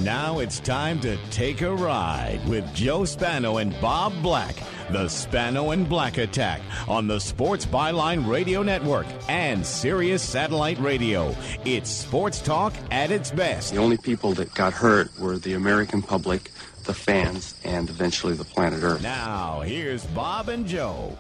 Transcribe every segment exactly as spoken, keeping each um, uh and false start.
Now it's time to take a ride with Joe Spano and Bob Black. The Spano and Black Attack on the Sports Byline Radio Network and Sirius Satellite Radio. It's sports talk at its best. The only people that got hurt were the American public, the fans, and eventually the planet Earth. Now, here's Bob and Joe.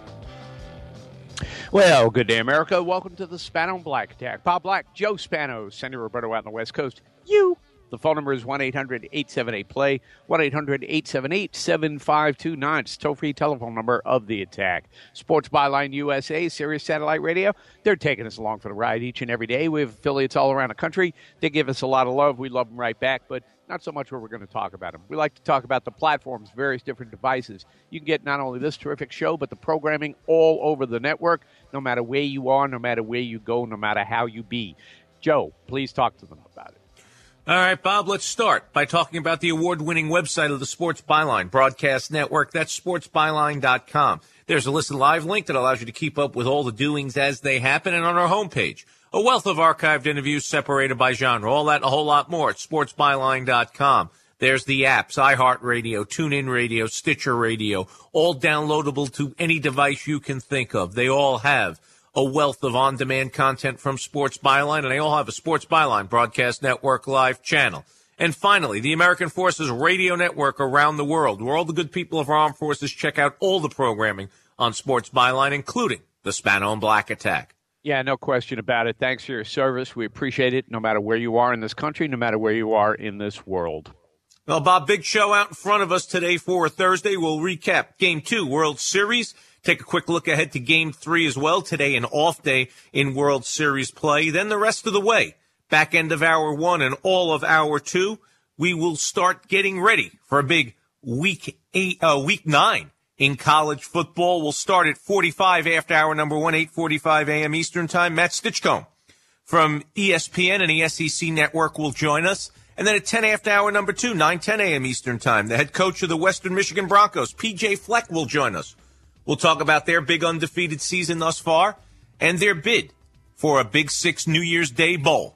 Well, good day, America. Welcome to the Spano and Black Attack. Bob Black, Joe Spano, Sandy Roberto out on the West Coast. You. The phone number is one eight hundred eight seven eight play, one eight hundred eight seven eight seven five two nine. It's the toll-free telephone number of the attack. Sports Byline U S A, Sirius Satellite Radio, they're taking us along for the ride each and every day. We have affiliates all around the country. They give us a lot of love. We love them right back, but not so much where we're going to talk about them. We like to talk about the platforms, various different devices. You can get not only this terrific show, but the programming all over the network, no matter where you are, no matter where you go, no matter how you be. Joe, please talk to them about it. All right, Bob, let's start by talking about the award-winning website of the Sports Byline Broadcast Network. That's sports byline dot com. There's a listen live link that allows you to keep up with all the doings as they happen. And on our homepage, a wealth of archived interviews separated by genre. All that and a whole lot more at sports byline dot com. There's the apps, iHeartRadio, TuneIn Radio, Stitcher Radio, all downloadable to any device you can think of. They all have a wealth of on-demand content from Sports Byline, and they all have a Sports Byline Broadcast Network live channel. And finally, the American Forces Radio Network around the world, where all the good people of our armed forces check out all the programming on Sports Byline, including the Spano and Black Attack. Yeah, no question about it. Thanks for your service. We appreciate it no matter where you are in this country, no matter where you are in this world. Well, Bob, big show out in front of us today for Thursday. We'll recap Game two, World Series. Take a quick look ahead to Game three as well. Today, an off day in World Series play. Then the rest of the way, back end of Hour one and all of Hour two, we will start getting ready for a big Week eight, uh, Week nine in college football. We'll start at forty-five after Hour number one, eight forty-five a.m. Eastern Time. Matt Stinchcomb from E S P N and the S E C Network will join us. And then at ten after Hour number two, nine ten a.m. Eastern Time, the head coach of the Western Michigan Broncos, P J Fleck, will join us. We'll talk about their big undefeated season thus far and their bid for a Big Six New Year's Day Bowl.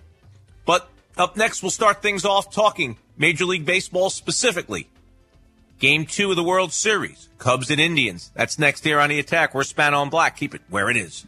But up next, we'll start things off talking Major League Baseball specifically. Game two of the World Series, Cubs and Indians. That's next here on The Attack. We're Spano and Black. Keep it where it is.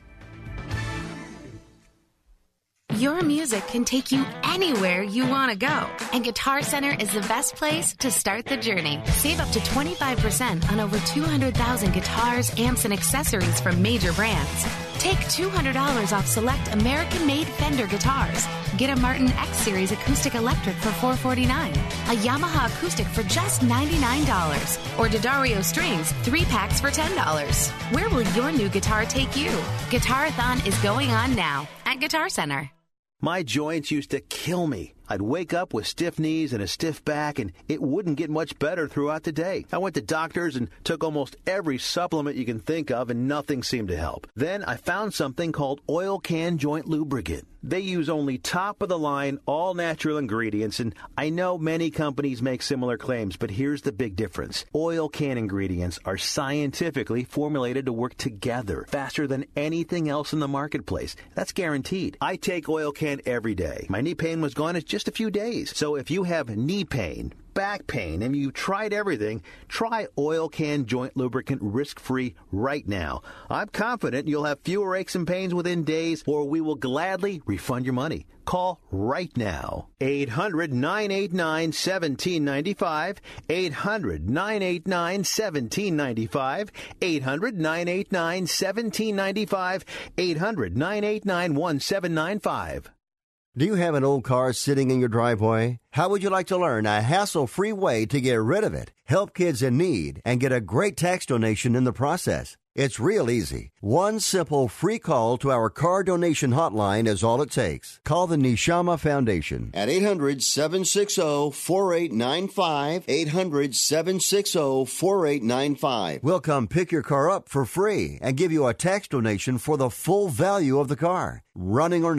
Your music can take you anywhere you want to go. And Guitar Center is the best place to start the journey. Save up to twenty-five percent on over two hundred thousand guitars, amps, and accessories from major brands. Take two hundred dollars off select American-made Fender guitars. Get a Martin X Series acoustic electric for four hundred forty-nine dollars. A Yamaha acoustic for just ninety-nine dollars. Or D'Addario strings, three packs for ten dollars. Where will your new guitar take you? Guitarathon is going on now at Guitar Center. My joints used to kill me. I'd wake up with stiff knees and a stiff back, and it wouldn't get much better throughout the day. I went to doctors and took almost every supplement you can think of, and nothing seemed to help. Then I found something called Oil Can Joint Lubricant. They use only top-of-the-line, all-natural ingredients, and I know many companies make similar claims, but here's the big difference. Oil Can ingredients are scientifically formulated to work together faster than anything else in the marketplace. That's guaranteed. I take Oil Can every day. My knee pain was gone in just a few days. So if you have knee pain, back pain, and you tried everything, try Oil Can Joint Lubricant risk-free right now. I'm confident you'll have fewer aches and pains within days, or we will gladly refund your money. Call right now. eight hundred nine eight nine one seven nine five. eight hundred nine eight nine one seven nine five. eight hundred nine eight nine one seven nine five. eight hundred nine eight nine one seven nine five. Do you have an old car sitting in your driveway? How would you like to learn a hassle-free way to get rid of it, help kids in need, and get a great tax donation in the process? It's real easy. One simple free call to our car donation hotline is all it takes. Call the Neshama Foundation at eight hundred seven six zero four eight nine five, eight hundred seven six zero four eight nine five. We'll come pick your car up for free and give you a tax donation for the full value of the car, running or not.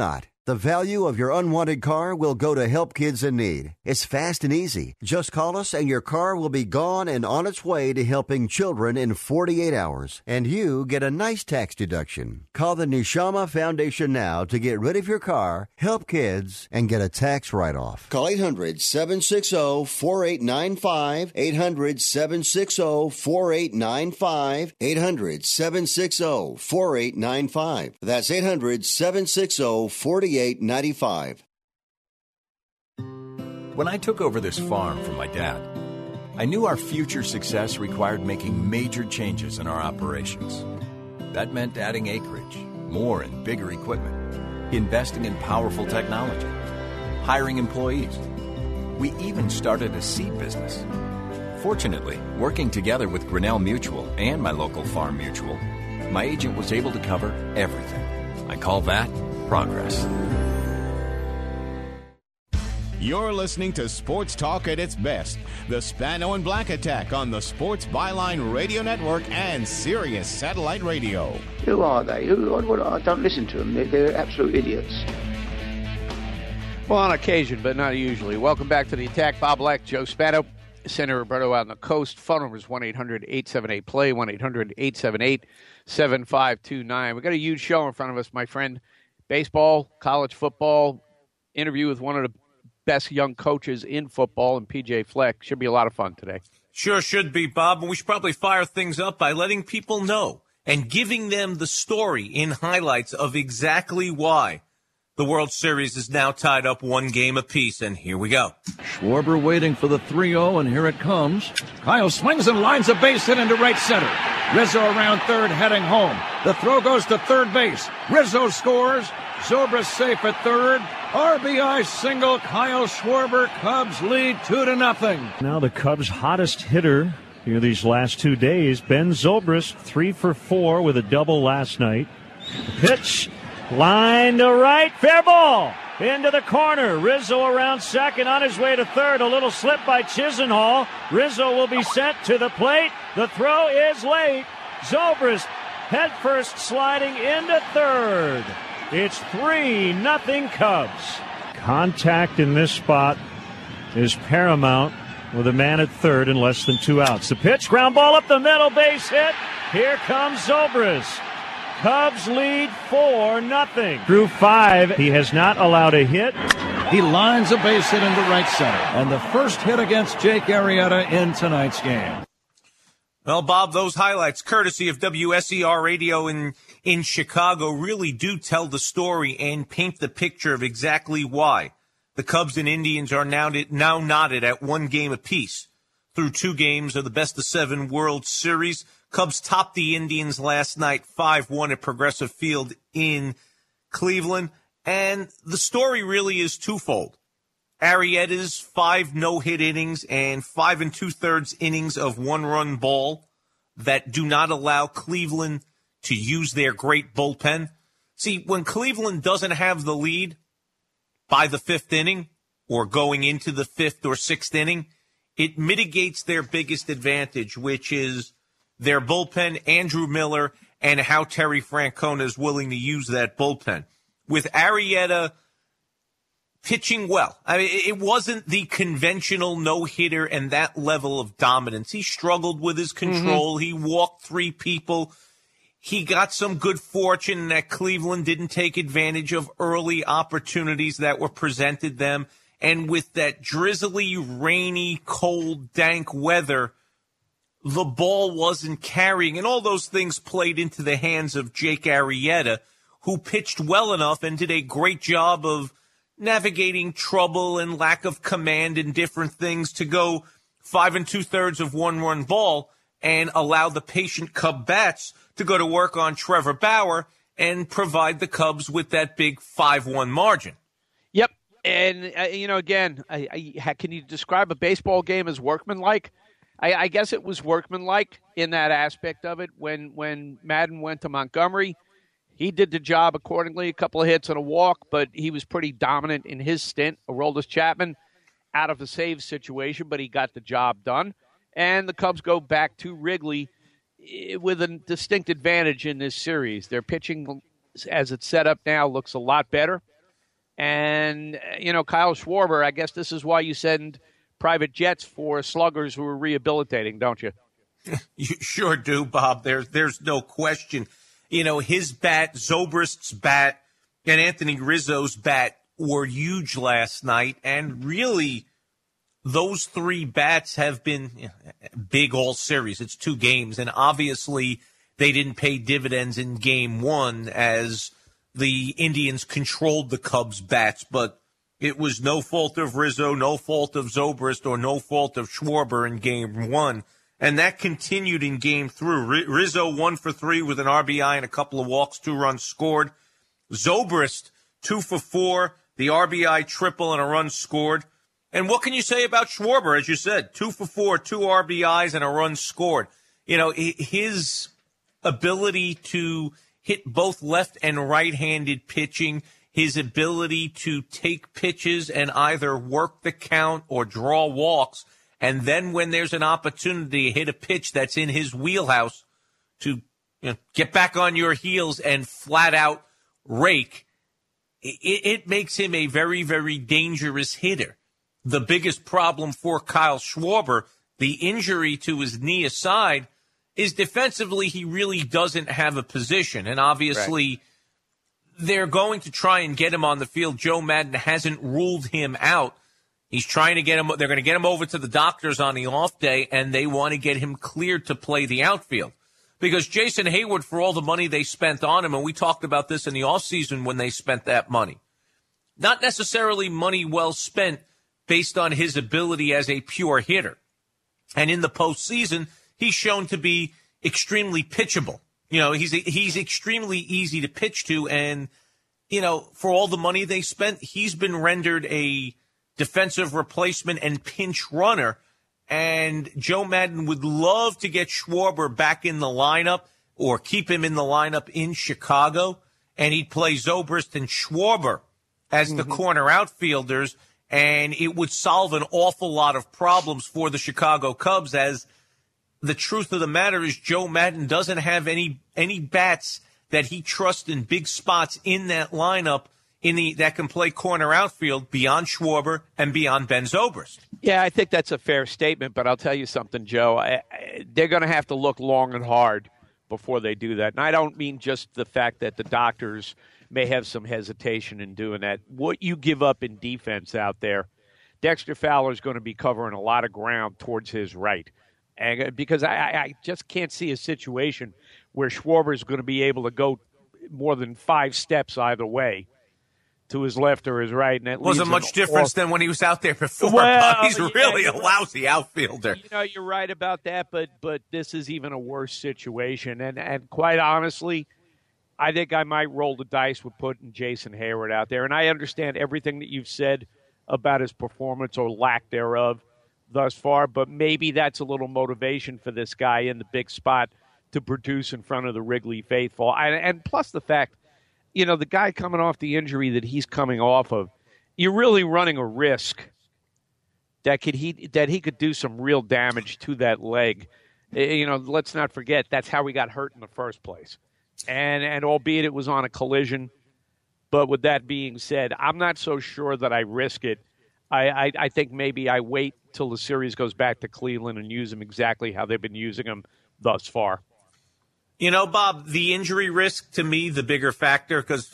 The value of your unwanted car will go to Help Kids in Need. It's fast and easy. Just call us and your car will be gone and on its way to helping children in forty-eight hours. And you get a nice tax deduction. Call the Neshama Foundation now to get rid of your car, help kids, and get a tax write-off. Call eight hundred, seven six zero, four eight nine five, eight hundred, seven six zero, four eight nine five, eight hundred, seven six zero, four eight nine five. That's eight hundred, seven six zero, four eight nine five. When I took over this farm from my dad, I knew our future success required making major changes in our operations. That meant adding acreage, more and bigger equipment, investing in powerful technology, hiring employees. We even started a seed business. Fortunately, working together with Grinnell Mutual and my local farm mutual, my agent was able to cover everything. I call that progress. You're listening to Sports Talk at its best. The Spano and Black Attack on the Sports Byline Radio Network and Sirius Satellite Radio. Who are they? Who? I don't listen to them. They're, they're absolute idiots. Well, on occasion, but not usually. Welcome back to the Attack. Bob Black, Joe Spano, Senator Roberto out on the coast. Phone number is one eight hundred eight seven eight play, one eight hundred eight seven eight seven five two nine. We've got a huge show in front of us, my friend. Baseball, college football, interview with one of the best young coaches in football, and P J Fleck. Should be a lot of fun today. Sure should be, Bob. And we should probably fire things up by letting people know and giving them the story in highlights of exactly why the World Series is now tied up one game apiece. And here we go. Schwarber waiting for the three oh, and here it comes. Kyle swings and lines a base hit into right center. Rizzo around third, heading home. The throw goes to third base. Rizzo scores. Zobrist safe at third. R B I single. Kyle Schwarber. Cubs lead two to nothing. Now the Cubs' hottest hitter here these last two days, Ben Zobrist, three for four with a double last night. Pitch, line to right, fair ball. Into the corner. Rizzo around second, on his way to third. A little slip by Chisenhall. Rizzo will be sent to the plate. The throw is late. Zobrist headfirst sliding into third. It's three nothing Cubs. Contact in this spot is paramount with a man at third and less than two outs. The pitch, ground ball up the middle, base hit. Here comes Zobrist. Cubs lead four nothing. Through five, he has not allowed a hit. He lines a base hit into right center. And the first hit against Jake Arrieta in tonight's game. Well, Bob, those highlights, courtesy of W S E R Radio in, in Chicago, really do tell the story and paint the picture of exactly why the Cubs and Indians are now, now knotted at one game apiece through two games of the best of seven World Series. Cubs topped the Indians last night five one at Progressive Field in Cleveland. And the story really is twofold. Arrieta's five no-hit innings and five and two-thirds innings of one-run ball that do not allow Cleveland to use their great bullpen. See, when Cleveland doesn't have the lead by the fifth inning or going into the fifth or sixth inning, it mitigates their biggest advantage, which is their bullpen, Andrew Miller, and how Terry Francona is willing to use that bullpen. With Arrieta pitching well, I mean, it wasn't the conventional no-hitter and that level of dominance. He struggled with his control. Mm-hmm. He walked three people. He got some good fortune that Cleveland didn't take advantage of early opportunities that were presented them. And with that drizzly, rainy, cold, dank weather, the ball wasn't carrying. And all those things played into the hands of Jake Arrieta, who pitched well enough and did a great job of navigating trouble and lack of command and different things to go five and two-thirds of one-run ball and allow the patient Cub bats to go to work on Trevor Bauer and provide the Cubs with that big five one margin. Yep. And, uh, you know, again, I, I, can you describe a baseball game as workmanlike? I, I guess it was workmanlike in that aspect of it. When, when Madden went to Montgomery, he did the job accordingly, a couple of hits and a walk, but he was pretty dominant in his stint. Aroldis Chapman out of a save situation, but he got the job done. And the Cubs go back to Wrigley with a distinct advantage in this series. Their pitching, as it's set up now, looks a lot better. And, you know, Kyle Schwarber, I guess this is why you send private jets for sluggers who are rehabilitating, don't you? You sure do, Bob. There's, there's no question. You know, his bat, Zobrist's bat, and Anthony Rizzo's bat were huge last night. And really, those three bats have been you know, big all series. It's two games. And obviously, they didn't pay dividends in game one as the Indians controlled the Cubs' bats, but it was no fault of Rizzo, no fault of Zobrist, or no fault of Schwarber in game one. And that continued in game three. Rizzo one for three with an R B I and a couple of walks, two runs scored. Zobrist two for four, the R B I triple and a run scored. And what can you say about Schwarber? As you said, two for four, two R B Is and a run scored. You know, his ability to hit both left and right-handed pitching, his ability to take pitches and either work the count or draw walks, and then when there's an opportunity to hit a pitch that's in his wheelhouse to you know, get back on your heels and flat-out rake, it, it makes him a very, very dangerous hitter. The biggest problem for Kyle Schwarber, the injury to his knee aside, is defensively he really doesn't have a position. And obviously right. they're going to try and get him on the field. Joe Maddon hasn't ruled him out. He's trying to get him. They're going to get him over to the doctors on the off day, and they want to get him cleared to play the outfield. Because Jason Hayward, for all the money they spent on him, and we talked about this in the offseason when they spent that money, not necessarily money well spent based on his ability as a pure hitter. And in the postseason, he's shown to be extremely pitchable. You know, he's he's extremely easy to pitch to, and, you know, for all the money they spent, he's been rendered a defensive replacement and pinch runner. And Joe Maddon would love to get Schwarber back in the lineup or keep him in the lineup in Chicago, and he'd play Zobrist and Schwarber as mm-hmm. the corner outfielders, and it would solve an awful lot of problems for the Chicago Cubs, as the truth of the matter is Joe Maddon doesn't have any any bats that he trusts in big spots in that lineup in the that can play corner outfield beyond Schwarber and beyond Ben Zobrist. Yeah, I think that's a fair statement, but I'll tell you something, Joe. I, I, they're going to have to look long and hard before they do that. And I don't mean just the fact that the doctors may have some hesitation in doing that. What you give up in defense out there, Dexter Fowler is going to be covering a lot of ground towards his right. And because I, I just can't see a situation where Schwarber is going to be able to go more than five steps either way to his left or his right. And that wasn't much difference than when he was out there before. Well, He's yeah, really a lousy outfielder. You know, you're right about that, but but this is even a worse situation. And, and quite honestly, I think I might roll the dice with putting Jason Hayward out there. And I understand everything that you've said about his performance or lack thereof thus far, but maybe that's a little motivation for this guy in the big spot to produce in front of the Wrigley faithful. I, and plus the fact, you know, the guy coming off the injury that he's coming off of, you're really running a risk that could he that he could do some real damage to that leg. You know, let's not forget that's how he got hurt in the first place. And and albeit it was on a collision, but with that being said, I'm not so sure that I risk it. I, I, I think maybe I wait till the series goes back to Cleveland and use him exactly how they've been using him thus far. You know, Bob, the injury risk to me, the bigger factor, because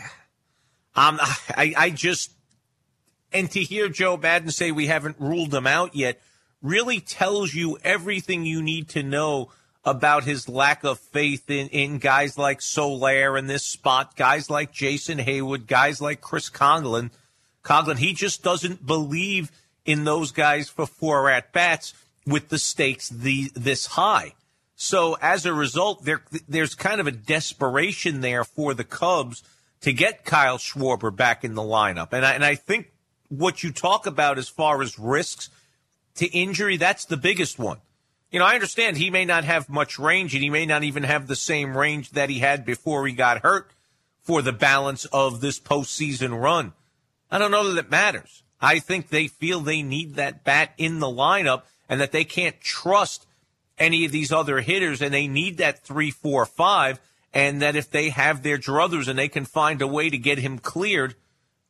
um, I, I just, and to hear Joe Maddon say we haven't ruled him out yet really tells you everything you need to know about his lack of faith in, in guys like Soler in this spot, guys like Jason Hayward, guys like Chris Coghlan. Coghlan, he just doesn't believe in those guys for four at-bats with the stakes the, this high. So as a result, there there's kind of a desperation there for the Cubs to get Kyle Schwarber back in the lineup. And I, and I think what you talk about as far as risks to injury, that's the biggest one. You know, I understand he may not have much range, and he may not even have the same range that he had before he got hurt for the balance of this postseason run. I don't know that it matters. I think they feel they need that bat in the lineup and that they can't trust any of these other hitters, and they need that three, four, five, and that if they have their druthers and they can find a way to get him cleared,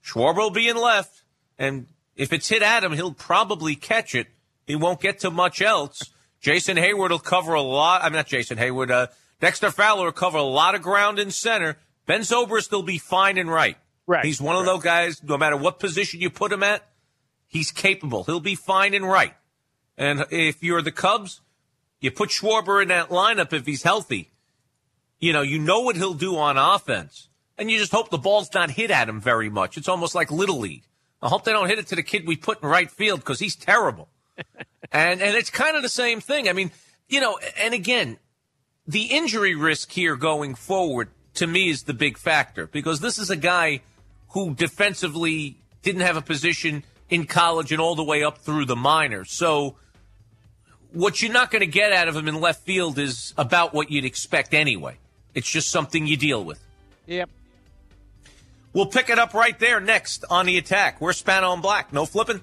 Schwarber will be in left, and if it's hit at him, he'll probably catch it. He won't get to much else. Jason Hayward will cover a lot. I'm not Jason Hayward. Uh, Dexter Fowler will cover a lot of ground in center. Ben Zobrist will be fine and right. Right. He's one of right. those guys, no matter what position you put him at, he's capable. He'll be fine and right. And if you're the Cubs, you put Schwarber in that lineup if he's healthy. You know, you know what he'll do on offense. And you just hope the ball's not hit at him very much. It's almost like Little League. I hope they don't hit it to the kid we put in right field because he's terrible. and and it's kind of the same thing. I mean, you know, and again, the injury risk here going forward, to me, is the big factor because this is a guy who defensively didn't have a position in college and all the way up through the minors. So what you're not going to get out of him in left field is about what you'd expect anyway. It's just something you deal with. Yep. We'll pick it up right there next on The Attack. We're Spano and Black. No flipping.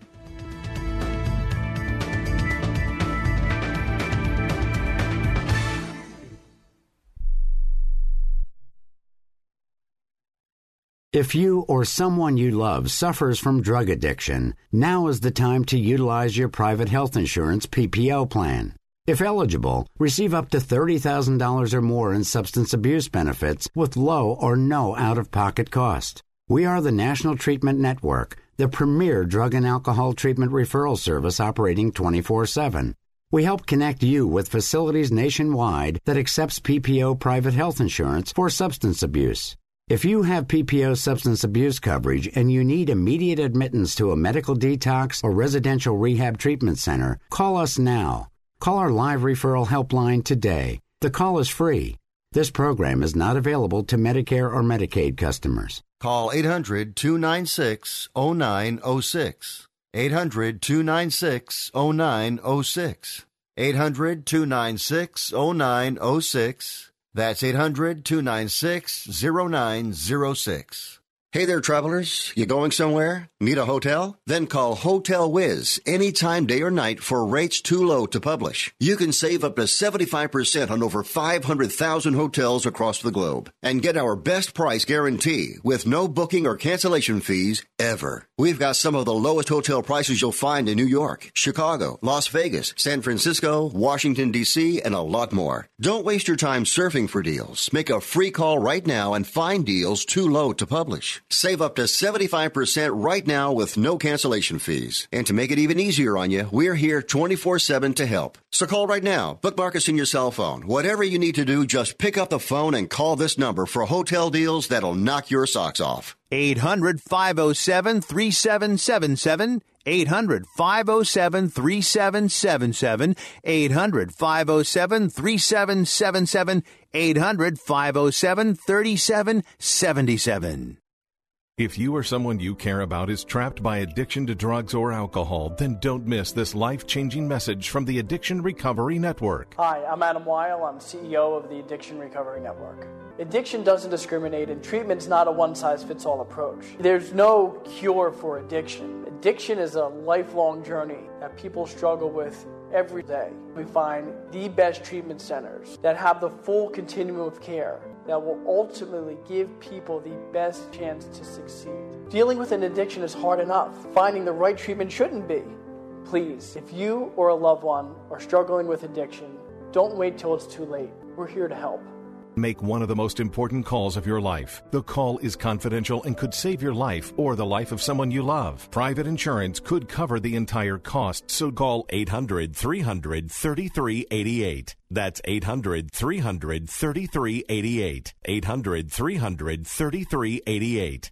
If you or someone you love suffers from drug addiction, now is the time to utilize your private health insurance P P O plan. If eligible, receive up to thirty thousand dollars or more in substance abuse benefits with low or no out-of-pocket cost. We are the National Treatment Network, the premier drug and alcohol treatment referral service operating twenty-four seven. We help connect you with facilities nationwide that accepts P P O private health insurance for substance abuse. If you have P P O substance abuse coverage and you need immediate admittance to a medical detox or residential rehab treatment center, call us now. Call our live referral helpline today. The call is free. This program is not available to Medicare or Medicaid customers. Call eight hundred, two nine six, oh nine oh six. eight hundred, two nine six, oh nine oh six. eight hundred, two nine six, oh nine oh six. That's eight hundred, two nine six, oh nine oh six. Hey there, travelers. You going somewhere? Need a hotel? Then call Hotel Wiz anytime, day or night, for rates too low to publish. You can save up to seventy-five percent on over five hundred thousand hotels across the globe and get our best price guarantee with no booking or cancellation fees ever. We've got some of the lowest hotel prices you'll find in New York, Chicago, Las Vegas, San Francisco, Washington, D C, and a lot more. Don't waste your time surfing for deals. Make a free call right now and find deals too low to publish. Save up to seventy-five percent right now with no cancellation fees. And to make it even easier on you, we're here twenty-four seven to help. So call right now. Bookmark us in your cell phone. Whatever you need to do, just pick up the phone and call this number for hotel deals that'll knock your socks off. eight hundred, five oh seven, three seven seven seven. eight hundred, five oh seven, three seven seven seven. eight hundred, five oh seven, three seven seven seven. eight hundred, five oh seven, three seven seven seven. If you or someone you care about is trapped by addiction to drugs or alcohol, then don't miss this life-changing message from the Addiction Recovery Network. Hi, I'm Adam Weil. I'm C E O of the Addiction Recovery Network. Addiction doesn't discriminate, and treatment's not a one-size-fits-all approach. There's no cure for addiction. Addiction is a lifelong journey that people struggle with every day. We find the best treatment centers that have the full continuum of care that will ultimately give people the best chance to succeed. Dealing with an addiction is hard enough. Finding the right treatment shouldn't be. Please, if you or a loved one are struggling with addiction, don't wait till it's too late. We're here to help. Make one of the most important calls of your life. The call is confidential and could save your life or the life of someone you love. Private insurance could cover the entire cost, so call eight hundred, three hundred, thirty-three eighty-eight. That's eight hundred, three hundred, thirty-three eighty-eight. eight hundred, three hundred, thirty-three eighty-eight.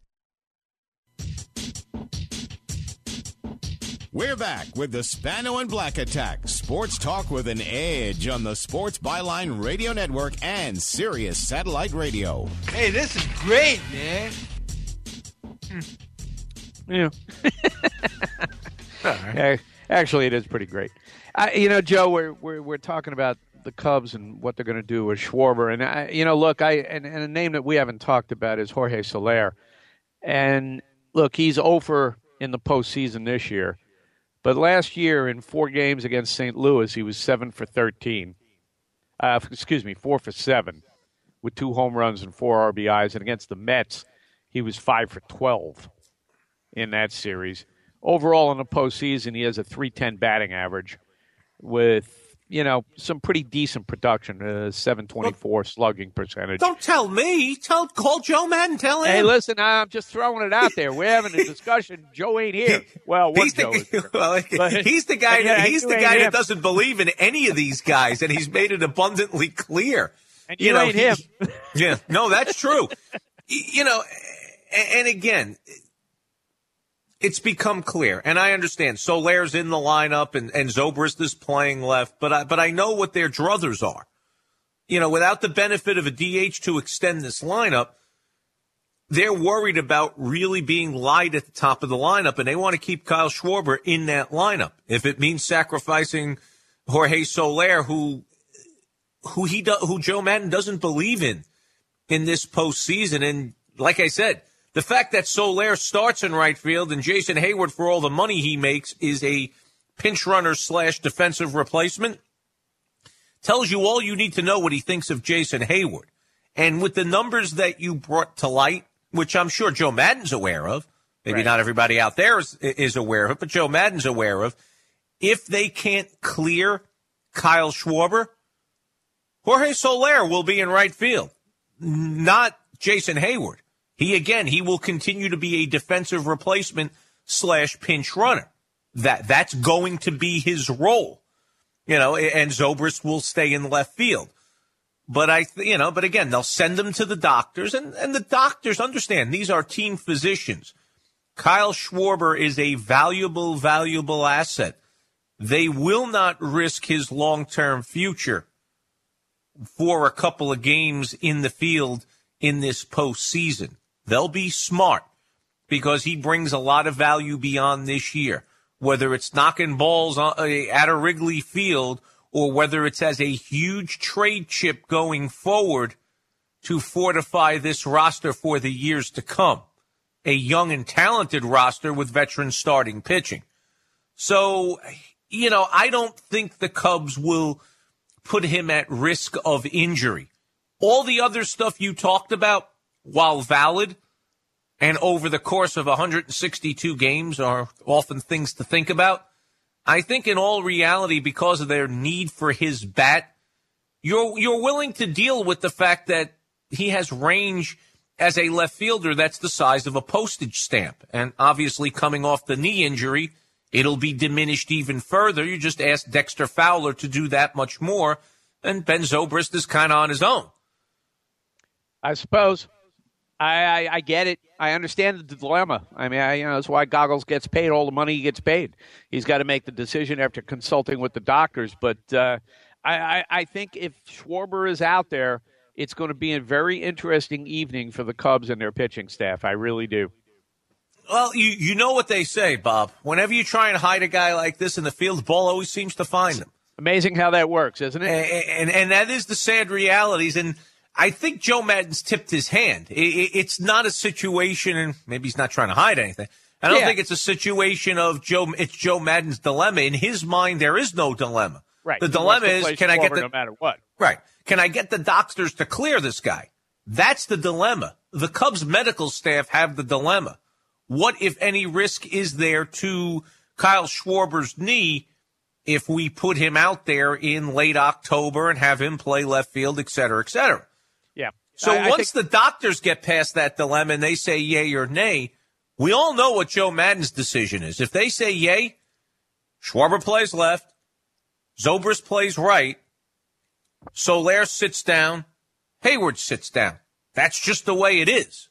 We're back with the Spano and Black Attack. Sports talk with an edge on the Sports Byline Radio Network and Sirius Satellite Radio. Hey, this is great, man. Yeah. Yeah, actually, it is pretty great. I, you know, Joe, we're, we're we're talking about the Cubs and what they're going to do with Schwarber, and I, you know, look, I and, and a name that we haven't talked about is Jorge Soler, and look, he's over in the postseason this year. But last year, in four games against Saint Louis, he was seven for thirteen. Uh, excuse me, four for seven, with two home runs and four R B Is. And against the Mets, he was five for twelve. in that series. Overall, in the postseason, he has a three ten batting average with, you know, some pretty decent production, uh, seven twenty-four well, slugging percentage. Don't tell me. Tell Call Joe Madden. Tell him. Hey, listen, I'm just throwing it out there. We're having a discussion. Joe ain't here. Well, one he's Joe the, is here. Well, but, he's the guy. yeah, he's the guy that doesn't believe in any of these guys, and he's made it abundantly clear. And you, you know, ain't him. Yeah, no, that's true. You know, and again, it's become clear, and I understand Solaire's in the lineup and, and Zobrist is playing left, but I, but I know what their druthers are. You know, without the benefit of a D H to extend this lineup, they're worried about really being light at the top of the lineup, and they want to keep Kyle Schwarber in that lineup. If it means sacrificing Jorge Soler, who who he do, who Joe Madden doesn't believe in in this postseason, and like I said, the fact that Soler starts in right field and Jason Hayward, for all the money he makes, is a pinch runner slash defensive replacement, tells you all you need to know what he thinks of Jason Hayward. And with the numbers that you brought to light, which I'm sure Joe Madden's aware of, maybe right. not everybody out there is, is aware of it, but Joe Madden's aware of, if they can't clear Kyle Schwarber, Jorge Soler will be in right field, not Jason Hayward. He, again, he will continue to be a defensive replacement slash pinch runner. That That's going to be his role. You know, and Zobrist will stay in left field. But I, you know, but again, they'll send them to the doctors, and, and the doctors understand these are team physicians. Kyle Schwarber is a valuable, valuable asset. They will not risk his long-term future for a couple of games in the field in this postseason. They'll be smart because he brings a lot of value beyond this year, whether it's knocking balls at a Wrigley Field or whether it's as a huge trade chip going forward to fortify this roster for the years to come. A young and talented roster with veteran starting pitching. So, you know, I don't think the Cubs will put him at risk of injury. All the other stuff you talked about, while valid, and over the course of one hundred sixty-two games are often things to think about, I think in all reality, because of their need for his bat, you're you're willing to deal with the fact that he has range as a left fielder that's the size of a postage stamp. And obviously coming off the knee injury, it'll be diminished even further. You just ask Dexter Fowler to do that much more, and Ben Zobrist is kind of on his own. I suppose. I, I, I get it. I understand the dilemma. I mean, I, you know, that's why Goggles gets paid all the money he gets paid. He's got to make the decision after consulting with the doctors. But uh, I, I, I think if Schwarber is out there, it's going to be a very interesting evening for the Cubs and their pitching staff. I really do. Well, you, you know what they say, Bob. Whenever you try and hide a guy like this in the field, the ball always seems to find him. Amazing how that works, isn't it? And, and, and that is the sad realities. And I think Joe Madden's tipped his hand. It's not a situation, and maybe he's not trying to hide anything. I don't yeah. think it's a situation of Joe. It's Joe Madden's dilemma. In his mind, there is no dilemma. Right. The he dilemma is, can I get the no matter what? Right. Can I get the doctors to clear this guy? That's the dilemma. The Cubs medical staff have the dilemma. What, if any, risk is there to Kyle Schwarber's knee if we put him out there in late October and have him play left field, et cetera, et cetera? Yeah. So I, once I think- the doctors get past that dilemma and they say yay or nay, we all know what Joe Madden's decision is. If they say yay, Schwarber plays left, Zobrist plays right, Soler sits down, Hayward sits down. That's just the way it is.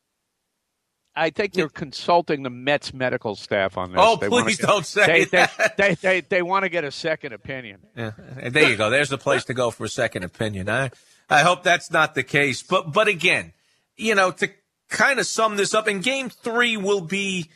I think they're consulting the Mets medical staff on this. Oh, they please get, don't say they, that. They, they, they, they want to get a second opinion. Yeah. There you go. There's the place to go for a second opinion. I, I hope that's not the case. But, but again, you know, to kind of sum this up, and game three will be,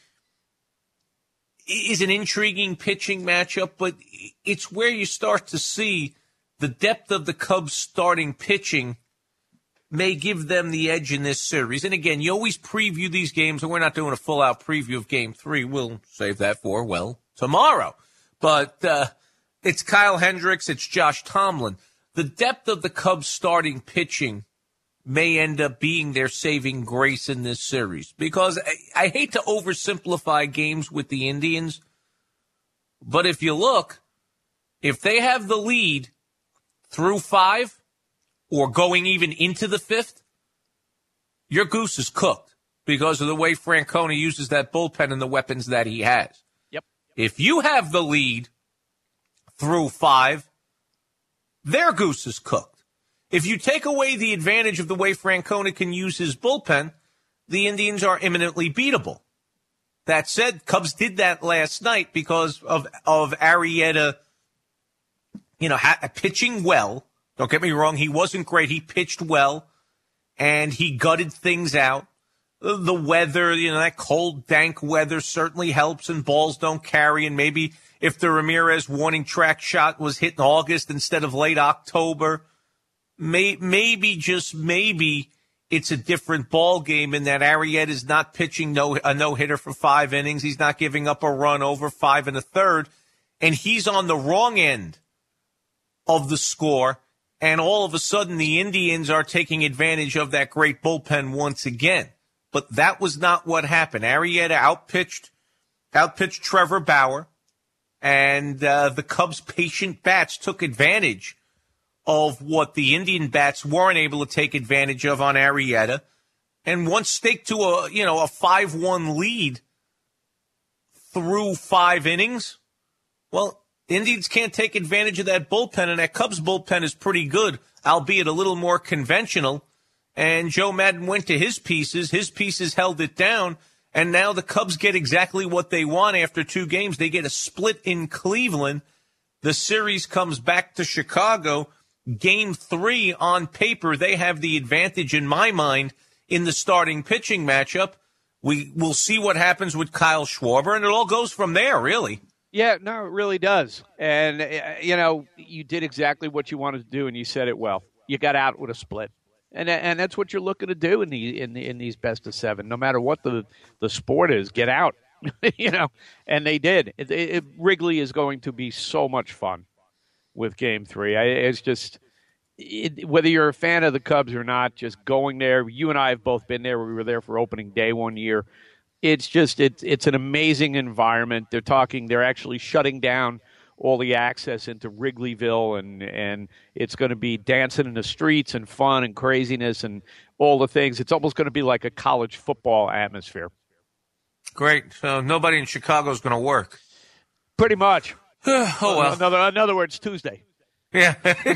is an intriguing pitching matchup, but it's where you start to see the depth of the Cubs starting pitching may give them the edge in this series. And again, you always preview these games, and we're not doing a full-out preview of game three. We'll save that for, well, tomorrow. But uh, it's Kyle Hendricks, it's Josh Tomlin. The depth of the Cubs starting pitching may end up being their saving grace in this series. Because I, I hate to oversimplify games with the Indians, but if you look, if they have the lead through five or going even into the fifth, your goose is cooked because of the way Francona uses that bullpen and the weapons that he has. Yep. If you have the lead through five, their goose is cooked. If you take away the advantage of the way Francona can use his bullpen, the Indians are imminently beatable. That said, Cubs did that last night because of, of Arrieta, you know, ha- pitching well. Don't get me wrong, he wasn't great. He pitched well, and he gutted things out. The weather, you know, that cold, dank weather certainly helps, and balls don't carry. And maybe if the Ramirez warning track shot was hit in August instead of late October, may, maybe, just maybe, it's a different ball game in that Arrieta is not pitching no a no-hitter for five innings. He's not giving up a run over five and a third, and he's on the wrong end of the score, and all of a sudden the Indians are taking advantage of that great bullpen once again. But that was not what happened. Arrieta outpitched, outpitched Trevor Bauer, and uh, the Cubs' patient bats took advantage of what the Indian bats weren't able to take advantage of on Arrieta. And once staked to a, you know, a five one lead through five innings, well, Indians can't take advantage of that bullpen, and that Cubs bullpen is pretty good, albeit a little more conventional. And Joe Madden went to his pieces. His pieces held it down, and now the Cubs get exactly what they want after two games. They get a split in Cleveland. The series comes back to Chicago. Game three, on paper, they have the advantage, in my mind, in the starting pitching matchup. We will see what happens with Kyle Schwarber, and it all goes from there, really. Yeah, no, it really does. And, uh, you know, you did exactly what you wanted to do, and you said it well. You got out with a split. And and that's what you're looking to do in the in the, in these best of seven. No matter what the, the sport is, get out, you know. And they did. It, it, Wrigley is going to be so much fun with Game Three. I, it's just it, whether you're a fan of the Cubs or not, just going there. You and I have both been there. We were there for opening day one year. It's just it's it's an amazing environment. They're talking. They're actually shutting down all the access into Wrigleyville, and, and it's going to be dancing in the streets and fun and craziness and all the things. It's almost going to be like a college football atmosphere. Great. So nobody in Chicago is going to work. Pretty much. oh, well. In other, in other words, Tuesday. Yeah. I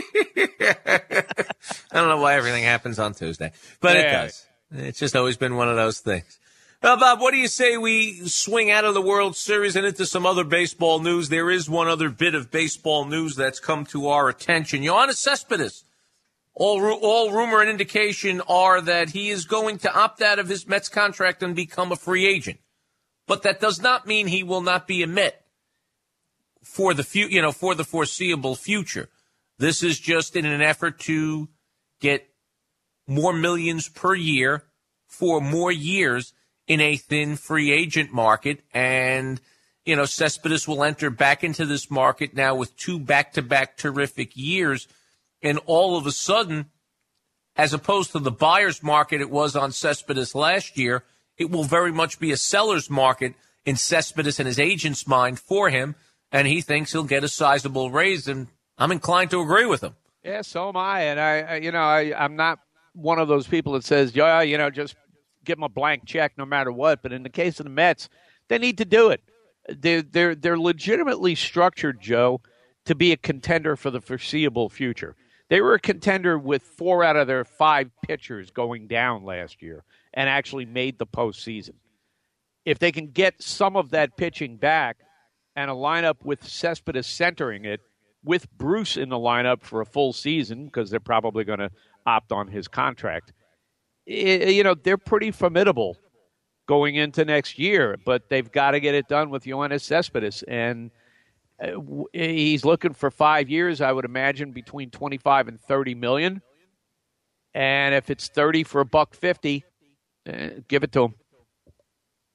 don't know why everything happens on Tuesday, but yeah. It does. It's just always been one of those things. Well, Bob, what do you say we swing out of the World Series and into some other baseball news? There is one other bit of baseball news that's come to our attention. Yoenis Cespedes. All, all rumor and indication are that he is going to opt out of his Mets contract and become a free agent. But that does not mean he will not be a Met for the fu- you know, for the foreseeable future. This is just in an effort to get more millions per year for more years in a thin free agent market. And, you know, Cespedes will enter back into this market now with two back-to-back terrific years. And all of a sudden, as opposed to the buyer's market it was on Cespedes last year, it will very much be a seller's market in Cespedes and his agent's mind for him. And he thinks he'll get a sizable raise. And I'm inclined to agree with him. Yeah, so am I. And, I, I you know, I, I'm not one of those people that says, yeah, you know, just give them a blank check no matter what. But in the case of the Mets, they need to do it. They're, they're, they're legitimately structured, Joe, to be a contender for the foreseeable future. They were a contender with four out of their five pitchers going down last year and actually made the postseason. If they can get some of that pitching back and a lineup with Cespedes centering it, with Bruce in the lineup for a full season, because they're probably going to opt on his contract, It, you know, they're pretty formidable going into next year, but they've got to get it done with Yoenis Cespedes. And uh, he's looking for five years, I would imagine, between twenty-five and thirty million. And if it's thirty for a buck fifty, uh, give it to him.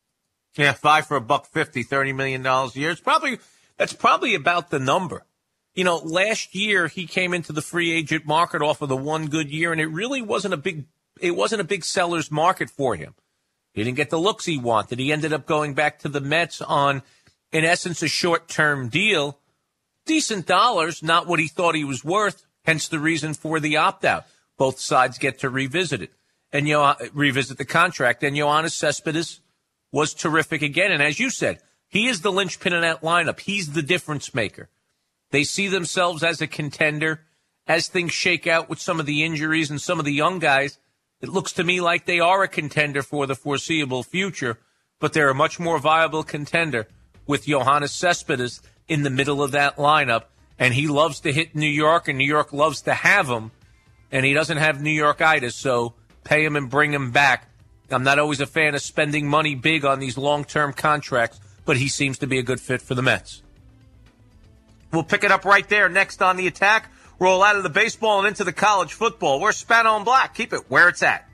Yeah, five for a buck fifty, thirty million dollars a year. It's probably, that's probably about the number. you know, last year he came into the free agent market off of the one good year, and it really wasn't a big, it wasn't a big seller's market for him. He didn't get the looks he wanted. He ended up going back to the Mets on, in essence, a short-term deal. Decent dollars, not what he thought he was worth, hence the reason for the opt-out. Both sides get to revisit it and you know, revisit the contract. And Yoenis Cespedes was terrific again. And as you said, he is the linchpin in that lineup. He's the difference maker. They see themselves as a contender. As things shake out with some of the injuries and some of the young guys, it looks to me like they are a contender for the foreseeable future, but they're a much more viable contender with Yoenis Cespedes in the middle of that lineup. And he loves to hit New York, and New York loves to have him, and he doesn't have New York-itis, so pay him and bring him back. I'm not always a fan of spending money big on these long-term contracts, but he seems to be a good fit for the Mets. We'll pick it up right there next on The Attack. Roll out of the baseball and into the college football. We're Spano and Black. Keep it where it's at.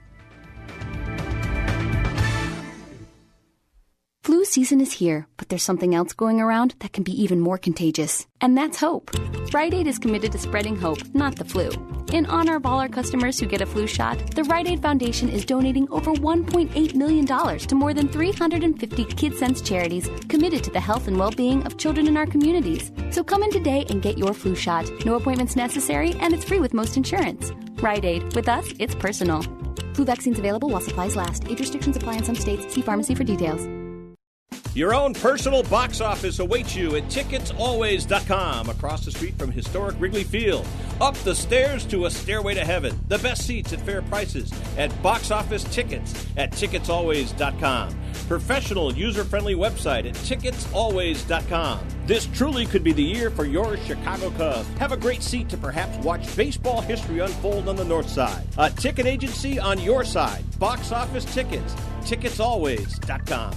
Flu season is here, but there's something else going around that can be even more contagious, and that's hope. Rite Aid is committed to spreading hope, not the flu. In honor of all our customers who get a flu shot, the Rite Aid Foundation is donating over one point eight million dollars to more than three hundred fifty KidSense charities committed to the health and well-being of children in our communities. So come in today and get your flu shot. No appointments necessary, and it's free with most insurance. Rite Aid. With us, it's personal. Flu vaccines available while supplies last. Age restrictions apply in some states. See pharmacy for details. Your own personal box office awaits you at tickets always dot com, across the street from historic Wrigley Field. Up the stairs to a stairway to heaven. The best seats at fair prices at box office tickets at tickets always dot com. Professional, user-friendly website at tickets always dot com. This truly could be the year for your Chicago Cubs. Have a great seat to perhaps watch baseball history unfold on the north side. A ticket agency on your side. Box office tickets. tickets always dot com.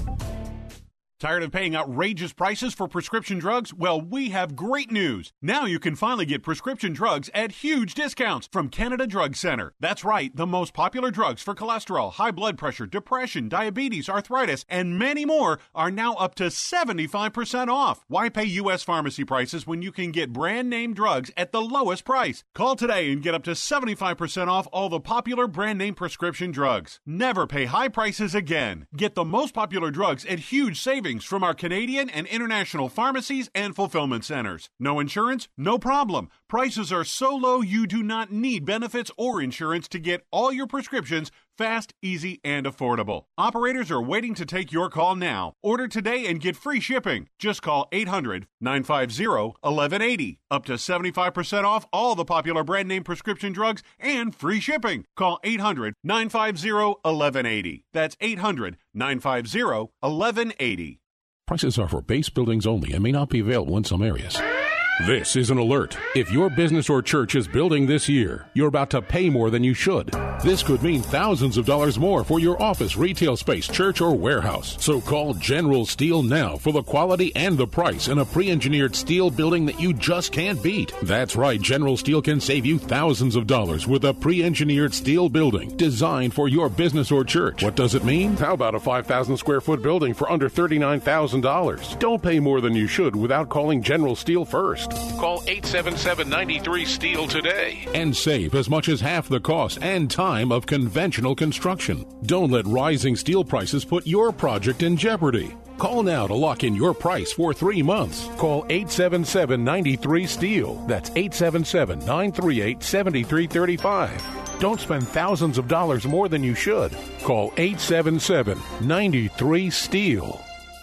Tired of paying outrageous prices for prescription drugs? Well, we have great news. Now you can finally get prescription drugs at huge discounts from Canada Drug Center. That's right, the most popular drugs for cholesterol, high blood pressure, depression, diabetes, arthritis, and many more are now up to seventy-five percent off. Why pay U S pharmacy prices when you can get brand name drugs at the lowest price? Call today and get up to seventy-five percent off all the popular brand name prescription drugs. Never pay high prices again. Get the most popular drugs at huge savings from our Canadian and international pharmacies and fulfillment centers. No insurance? No problem. Prices are so low you do not need benefits or insurance to get all your prescriptions fast, easy, and affordable. Operators are waiting to take your call now. Order today and get free shipping. Just call eight hundred, nine five zero, one one eight zero. Up to seventy-five percent off all the popular brand name prescription drugs and free shipping. Call eight hundred, nine five zero, one one eight zero. That's eight hundred, nine five zero, one one eight zero. Prices are for base buildings only and may not be available in some areas. This is an alert. If your business or church is building this year, you're about to pay more than you should. This could mean thousands of dollars more for your office, retail space, church, or warehouse. So call General Steel now for the quality and the price in a pre-engineered steel building that you just can't beat. That's right, General Steel can save you thousands of dollars with a pre-engineered steel building designed for your business or church. What does it mean? How about a five thousand square foot building for under thirty-nine thousand dollars? Don't pay more than you should without calling General Steel first. Call eight seven seven, nine three, STEEL today and save as much as half the cost and time of conventional construction. Don't let rising steel prices put your project in jeopardy. Call now to lock in your price for three months. Call eight seven seven, nine three, STEEL. That's eight seven seven, nine three eight, seven three three five. Don't spend thousands of dollars more than you should. Call eight seven seven, nine three, STEEL.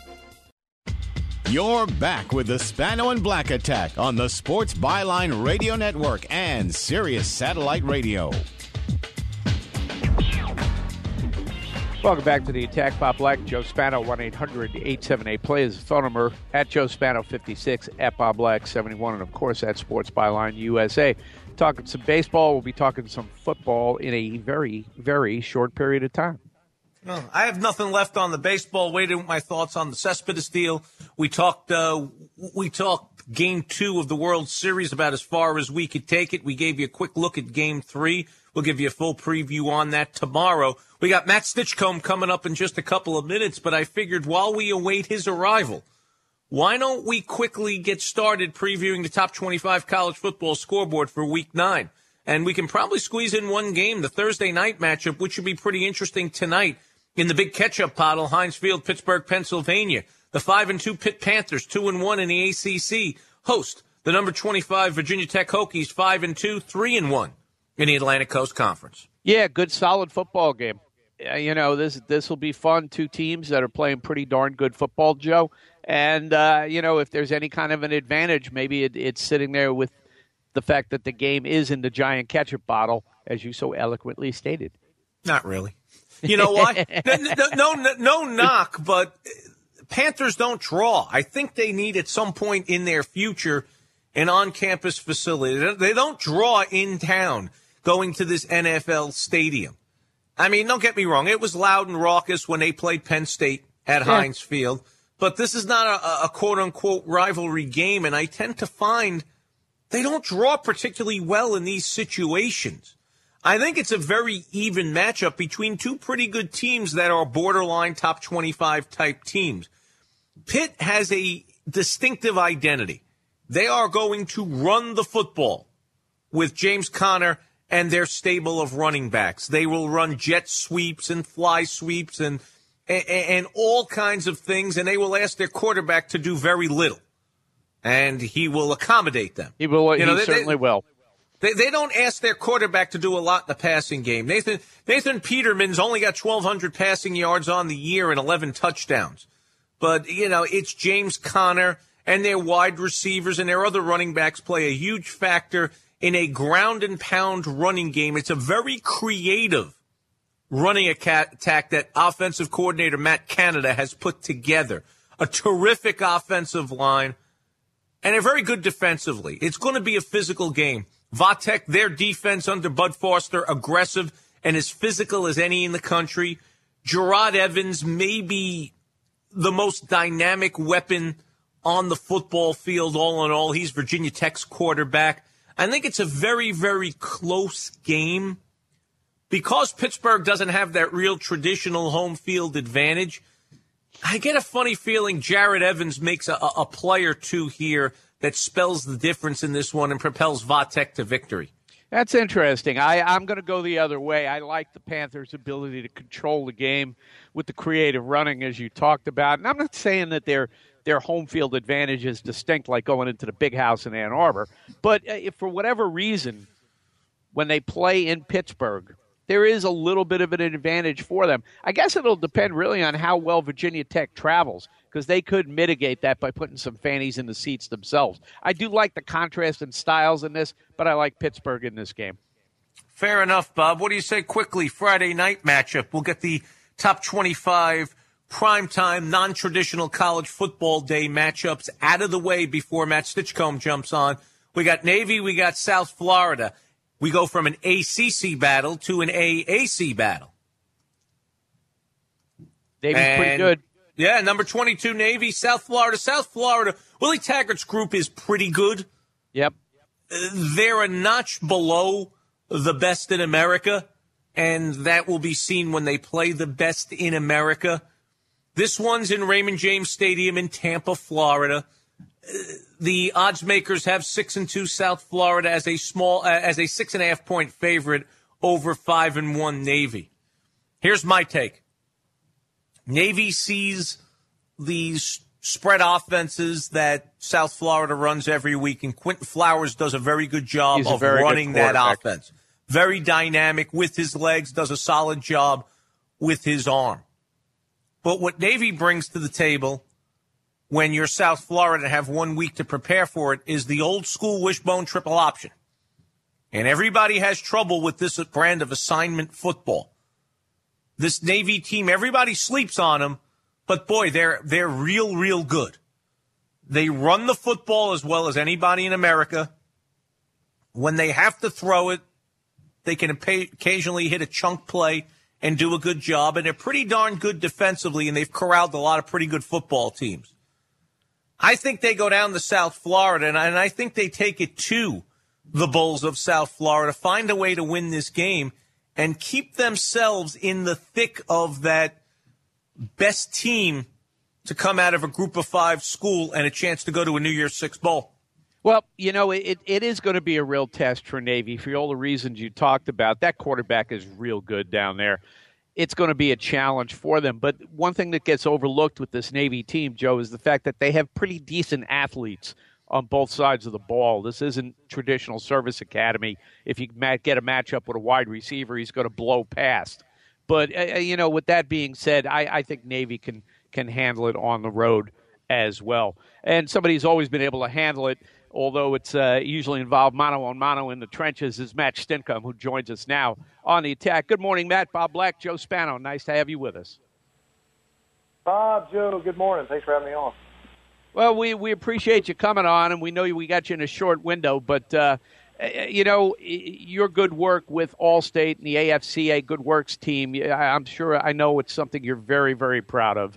You're back with the Spano and Black Attack on the Sports Byline Radio Network and Sirius Satellite Radio. Welcome back to the Attack. Bob Black, Joe Spano, one eight hundred, eight seven eight, play is the phone number, at Joe Spano fifty-six, at Bob Black seventy-one, and of course at Sports Byline U S A. Talking some baseball, we'll be talking some football in a very, very short period of time. No, I have nothing left on the baseball. Waiting with my thoughts on the Cespedes deal. We talked. Uh, we talked Game Two of the World Series about as far as we could take it. We gave you a quick look at Game Three. We'll give you a full preview on that tomorrow. We got Matt Stinchcomb coming up in just a couple of minutes, but I figured while we await his arrival, why don't we quickly get started previewing the top twenty-five college football scoreboard for week nine? And we can probably squeeze in one game, the Thursday night matchup, which should be pretty interesting tonight in the big catch-up bottle, Heinz Field, Pittsburgh, Pennsylvania. The five and two Pitt Panthers, two and one in the A C C, host the number twenty-five Virginia Tech Hokies, five and two, three and one in the Atlantic Coast Conference. Yeah, good, solid football game. Uh, you know, this this will be fun. Two teams that are playing pretty darn good football, Joe. And, uh, you know, if there's any kind of an advantage, maybe it, it's sitting there with the fact that the game is in the giant ketchup bottle, as you so eloquently stated. Not really. You know why? no, no, no, no knock, but Panthers don't draw. I think they need at some point in their future an on-campus facility. They don't draw in town going to this N F L stadium. I mean, don't get me wrong. It was loud and raucous when they played Penn State at yeah. Heinz Field. But this is not a, a quote-unquote rivalry game, and I tend to find they don't draw particularly well in these situations. I think it's a very even matchup between two pretty good teams that are borderline top twenty-five type teams. Pitt has a distinctive identity. They are going to run the football with James Conner and their stable of running backs. They will run jet sweeps and fly sweeps and and, and all kinds of things, and they will ask their quarterback to do very little. And he will accommodate them. He will. You know, he they, certainly they, will. They, they don't ask their quarterback to do a lot in the passing game. Nathan Nathan Peterman's only got twelve hundred passing yards on the year and eleven touchdowns. But, you know, it's James Conner and their wide receivers and their other running backs play a huge factor in a ground and pound running game. It's a very creative running attack that offensive coordinator Matt Canada has put together. A terrific offensive line and a very good defensively. It's going to be a physical game. Vatek, their defense under Bud Foster, aggressive and as physical as any in the country. Gerard Evans may be the most dynamic weapon on the football field, all in all. He's Virginia Tech's quarterback. I think it's a very, very close game. Because Pittsburgh doesn't have that real traditional home field advantage, I get a funny feeling Jared Evans makes a, a play or two here that spells the difference in this one and propels Vatek to victory. That's interesting. I, I'm going to go the other way. I like the Panthers' ability to control the game with the creative running, as you talked about. And I'm not saying that their their home field advantage is distinct like going into the big house in Ann Arbor. But if for whatever reason, when they play in Pittsburgh, there is a little bit of an advantage for them. I guess it'll depend really on how well Virginia Tech travels, because they could mitigate that by putting some fannies in the seats themselves. I do like the contrast in styles in this, but I like Pittsburgh in this game. Fair enough, Bob. What do you say quickly? Friday night matchup. We'll get the top twenty-five primetime, non-traditional college football day matchups out of the way before Matt Stinchcomb jumps on. We got Navy, we got South Florida. We go from an A C C battle to an A A C battle. Navy's and, pretty good. Yeah, number twenty-two, Navy, South Florida. South Florida, Willie Taggart's group is pretty good. Yep. They're a notch below the best in America, and that will be seen when they play the best in America. This one's in Raymond James Stadium in Tampa, Florida. The odds makers have six and two South Florida as a small, uh, as a six and a half point favorite over five and one Navy. Here's my take. Navy sees these spread offenses that South Florida runs every week, and Quentin Flowers does a very good job He's of running that offense. Very dynamic with his legs, does a solid job with his arm. But what Navy brings to the table when you're South Florida and have one week to prepare for it is the old school wishbone triple option. And everybody has trouble with this brand of assignment football. This Navy team, everybody sleeps on them, but boy, they're they're real, real good. They run the football as well as anybody in America. When they have to throw it, they can occasionally hit a chunk play and do a good job, and they're pretty darn good defensively, and they've corralled a lot of pretty good football teams. I think they go down to South Florida, and I, and I think they take it to the Bulls of South Florida, find a way to win this game, and keep themselves in the thick of that best team to come out of a group of five school and a chance to go to a New Year's Six Bowl? Well, you know, it, it is going to be a real test for Navy for all the reasons you talked about. That quarterback is real good down there. It's going to be a challenge for them. But one thing that gets overlooked with this Navy team, Joe, is the fact that they have pretty decent athletes on both sides of the ball. This isn't traditional service academy. If you get a matchup with a wide receiver, he's going to blow past. But, uh, you know, with that being said, I, I think Navy can can handle it on the road as well. And somebody who's always been able to handle it, although it's uh, usually involved mano-on-mano in the trenches, is Matt Stinkham, who joins us now on the attack. Good morning, Matt. Bob Black, Joe Spano. Nice to have you with us. Bob, Joe, good morning. Thanks for having me on. Well, we, we appreciate you coming on, and we know we got you in a short window, but, uh, you know, your good work with Allstate and the A F C A Good Works team, I'm sure I know it's something you're very, very proud of.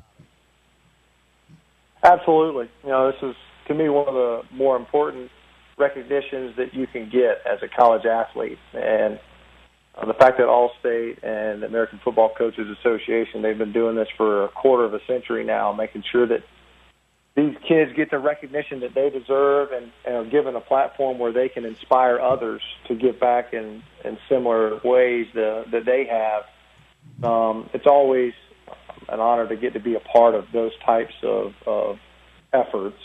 Absolutely. You know, this is, to me, one of the more important recognitions that you can get as a college athlete. And uh, the fact that Allstate and the American Football Coaches Association, they've been doing this for a quarter of a century now, making sure that these kids get the recognition that they deserve and, and are given a platform where they can inspire others to give back in, in similar ways the, that they have. Um, it's always an honor to get to be a part of those types of, of efforts.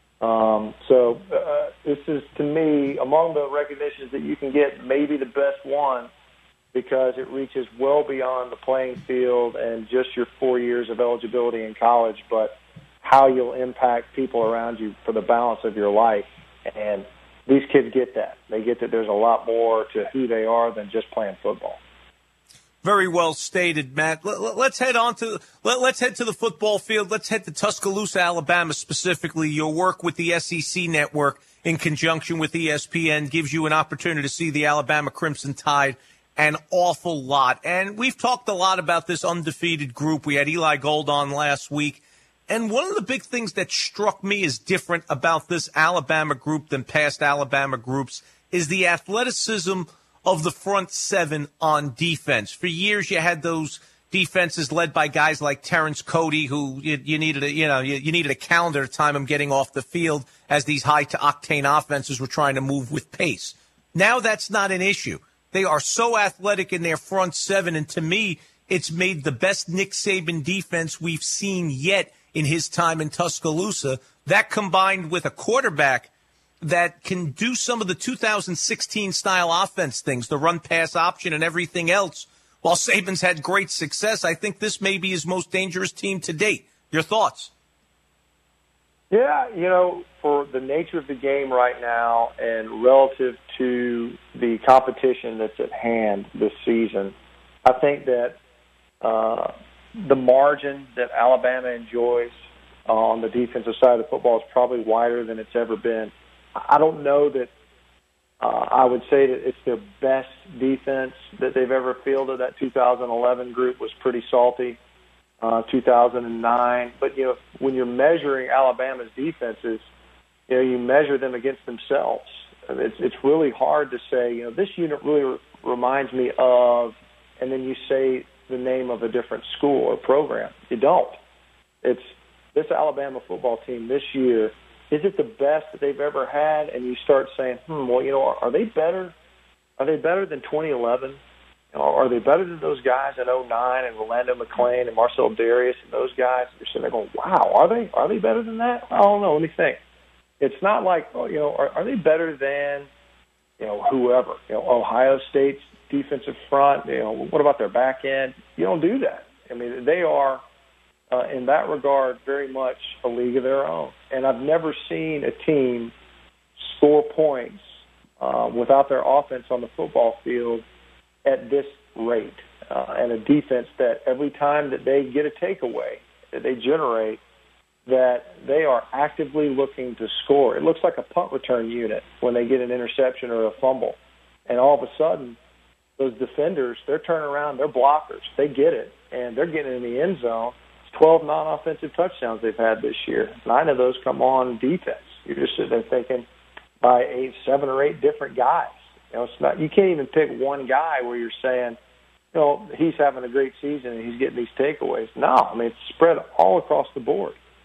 Um, so uh, this is, to me, among the recognitions that you can get, maybe the best one, because it reaches well beyond the playing field and just your four years of eligibility in college, but how you'll impact people around you for the balance of your life. And these kids get that. They get that there's a lot more to who they are than just playing football. Very well stated, Matt. Let's head on to let's head to the football field. Let's head to Tuscaloosa, Alabama, specifically. Your work with the S E C Network in conjunction with E S P N gives you an opportunity to see the Alabama Crimson Tide an awful lot. And we've talked a lot about this undefeated group. We had Eli Gold on last week. And one of the big things that struck me as different about this Alabama group than past Alabama groups is the athleticism of the front seven on defense. For years, you had those defenses led by guys like Terrence Cody, who you, you needed a, you know, you, you needed a calendar to time him getting off the field as these high-octane offenses were trying to move with pace. Now that's not an issue. They are so athletic in their front seven, and to me, it's made the best Nick Saban defense we've seen yet in his time in Tuscaloosa. That combined with a quarterback that can do some of the two thousand sixteen style offense things, the run-pass option and everything else. While Saban's had great success, I think this may be his most dangerous team to date. Your thoughts? Yeah, you know, for the nature of the game right now and relative to the competition that's at hand this season, I think that uh, the margin that Alabama enjoys on the defensive side of the football is probably wider than it's ever been. I don't know that uh, I would say that it's their best defense that they've ever fielded. That two thousand eleven group was pretty salty, uh, two thousand nine. But, you know, when you're measuring Alabama's defenses, you know, you measure them against themselves. And it's, it's really hard to say, you know, this unit really re- reminds me of, and then you say the name of a different school or program. You don't. It's this Alabama football team this year. Is it the best that they've ever had? And you start saying, hmm, well, you know, are, are they better? Are they better than twenty eleven? You know, are they better than those guys in oh nine and Rolando McClain and Marcel Darius and those guys? You're sitting there going, wow, are they? Are they better than that? I don't know. Let me think. It's not like, oh, you know, are, are they better than, you know, whoever? You know, Ohio State's defensive front. You know, what about their back end? You don't do that. I mean, they are. Uh, in that regard, very much a league of their own. And I've never seen a team score points uh, without their offense on the football field at this rate. Uh, and a defense that every time that they get a takeaway, that they generate, that they are actively looking to score. It looks like a punt return unit when they get an interception or a fumble. And all of a sudden, those defenders, they're turning around, they're blockers. They get it, and they're getting in the end zone. twelve non-offensive touchdowns they've had this year. Nine of those come on defense. You're just sitting there thinking by eight, seven or eight different guys. You know, it's not. You can't even pick one guy where you're saying, you know, he's having a great season and he's getting these takeaways. No, I mean, it's spread all across the board.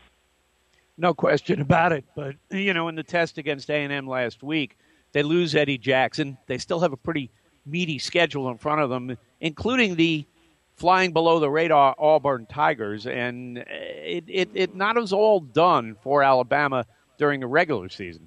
No question about it. But, you know, in the test against A and M last week, they lose Eddie Jackson. They still have a pretty meaty schedule in front of them, including the flying below the radar Auburn Tigers. And it, it, it not is all done for Alabama during the regular season.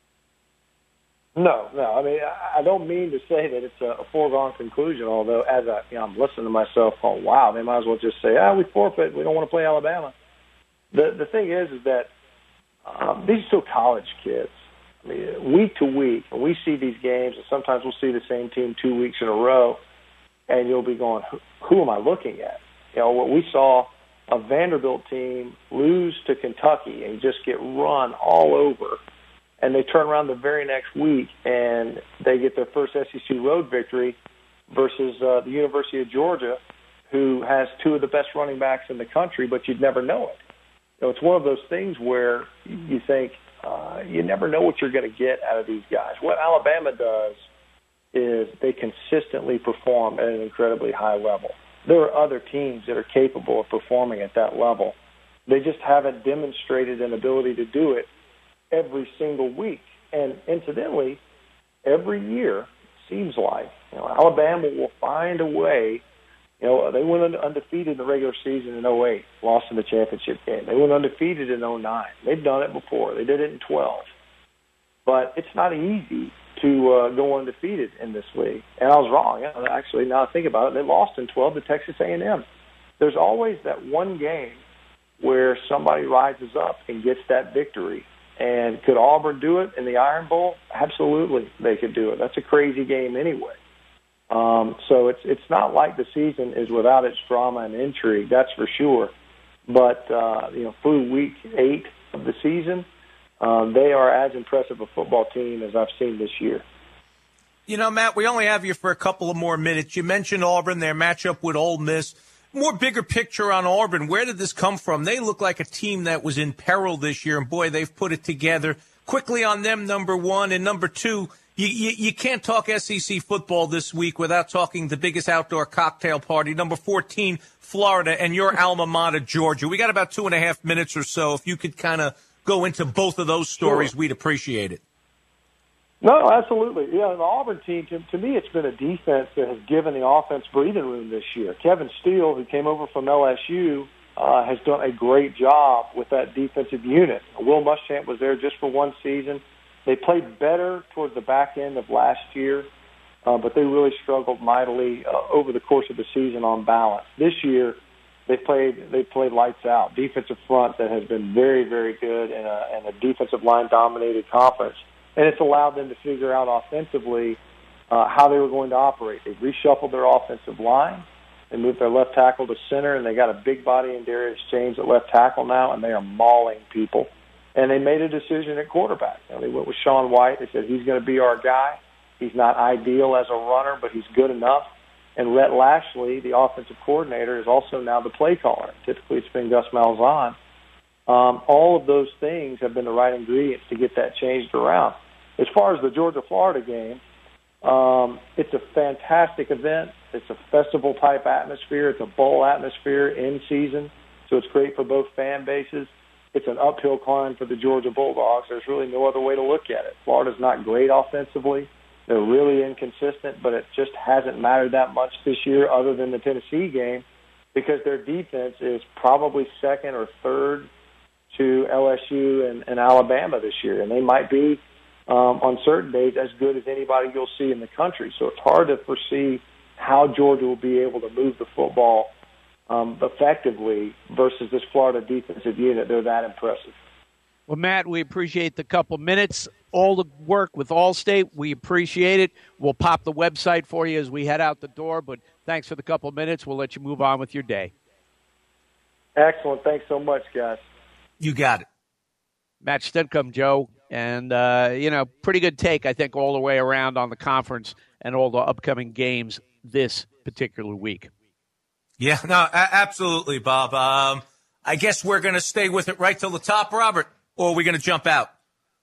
No, no. I mean, I don't mean to say that it's a foregone conclusion, although as I, you know, I'm listening to myself going, wow, they might as well just say, ah, we forfeit. We don't want to play Alabama. The the thing is, is that um, these are still college kids. I mean, week to week, and we see these games, and sometimes we'll see the same team two weeks in a row, and you'll be going, who, who am I looking at? You know, what we saw a Vanderbilt team lose to Kentucky and just get run all over, and they turn around the very next week and they get their first S E C road victory versus uh, the University of Georgia, who has two of the best running backs in the country, but you'd never know it. You know, it's one of those things where you think uh, you never know what you're going to get out of these guys. What Alabama does is they consistently perform at an incredibly high level. There are other teams that are capable of performing at that level. They just haven't demonstrated an ability to do it every single week. And incidentally, every year, seems like, you know, Alabama will find a way. You know, they went undefeated in the regular season in oh eight, lost in the championship game. They went undefeated in oh nine. They've done it before. They did it in twelve. But it's not easy to uh, go undefeated in this league. And I was wrong. You know, actually, now I think about it, they lost in twelve to Texas A and M. There's always that one game where somebody rises up and gets that victory. And could Auburn do it in the Iron Bowl? Absolutely, they could do it. That's a crazy game anyway. Um, so it's it's not like the season is without its drama and intrigue, that's for sure. But uh, you know, through week eight of the season, um, they are as impressive a football team as I've seen this year. You know, Matt, we only have you for a couple of more minutes. You mentioned Auburn, their matchup with Ole Miss. More bigger picture on Auburn. Where did this come from? They look like a team that was in peril this year, and boy, they've put it together. Quickly on them, number one, and number two, you, you, you can't talk S E C football this week without talking the biggest outdoor cocktail party, number fourteen, Florida, and your alma mater, Georgia. We got about two and a half minutes or so. If you could kind of go into both of those stories, sure, we'd appreciate it. No, absolutely. Yeah, the Auburn team, to, to me, it's been a defense that has given the offense breathing room this year. Kevin Steele, who came over from L S U, uh, has done a great job with that defensive unit. Will Muschamp was there just for one season. They played better towards the back end of last year, uh, but they really struggled mightily uh, over the course of the season on balance. This year, they played they played lights out. Defensive front that has been very, very good in a, in a defensive line-dominated conference. And it's allowed them to figure out offensively uh, how they were going to operate. They reshuffled their offensive line. They moved their left tackle to center, and they got a big body in Darius James at left tackle now, and they are mauling people. And they made a decision at quarterback. You know, they went with Sean White. They said, he's going to be our guy. He's not ideal as a runner, but he's good enough. And Rhett Lashley, the offensive coordinator, is also now the play caller. Typically it's been Gus Malzahn. Um, all of those things have been the right ingredients to get that changed around. As far as the Georgia-Florida game, um, it's a fantastic event. It's a festival-type atmosphere. It's a bowl atmosphere in season, so it's great for both fan bases. It's an uphill climb for the Georgia Bulldogs. There's really no other way to look at it. Florida's not great offensively. They're really inconsistent, but it just hasn't mattered that much this year other than the Tennessee game because their defense is probably second or third to L S U and, and Alabama this year, and they might be, um, on certain days, as good as anybody you'll see in the country. So it's hard to foresee how Georgia will be able to move the football um, effectively versus this Florida defensive unit. They're that impressive. Well, Matt, we appreciate the couple minutes. All the work with Allstate, we appreciate it. We'll pop the website for you as we head out the door, but thanks for the couple minutes. We'll let you move on with your day. Excellent. Thanks so much, guys. You got it. Matt Stinkum, Joe, and, uh, you know, pretty good take, I think, all the way around on the conference and all the upcoming games this particular week. Yeah, no, a- absolutely, Bob. Um, I guess we're going to stay with it right till the top, Robert, or are we going to jump out?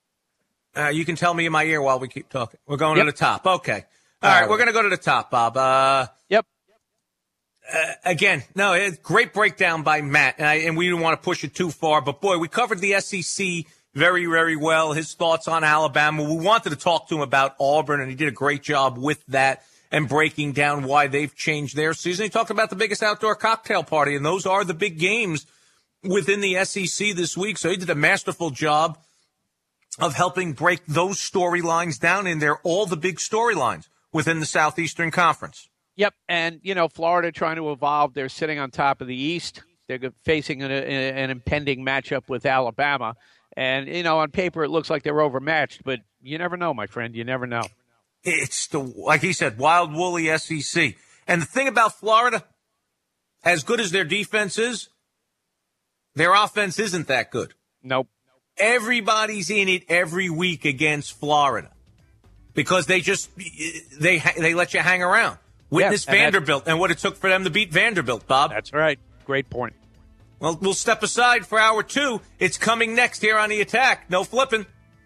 Uh, you can tell me in my ear while we keep talking. We're going yep. to the top. Okay. All, all right, right, we're going to go to the top, Bob. Uh, yep. Uh, again, no, it's great breakdown by Matt, and, I, and we didn't want to push it too far. But, boy, we covered the S E C very, very well, his thoughts on Alabama. We wanted to talk to him about Auburn, and he did a great job with that and breaking down why they've changed their season. He talked about the biggest outdoor cocktail party, and those are the big games within the S E C this week. So he did a masterful job of helping break those storylines down in there, all the big storylines within the Southeastern Conference. Yep, and, you know, Florida trying to evolve. They're sitting on top of the East. They're facing an, an impending matchup with Alabama. And, you know, on paper it looks like they're overmatched, but you never know, my friend. You never know. It's, the like he said, wild, woolly S E C. And the thing about Florida, as good as their defense is, their offense isn't that good. Nope. Everybody's in it every week against Florida because they just they they let you hang around. Witness yeah, and Vanderbilt and what it took for them to beat Vanderbilt, Bob. That's right. Great point. Well, we'll step aside for hour two. It's coming next here on The Attack. No flipping.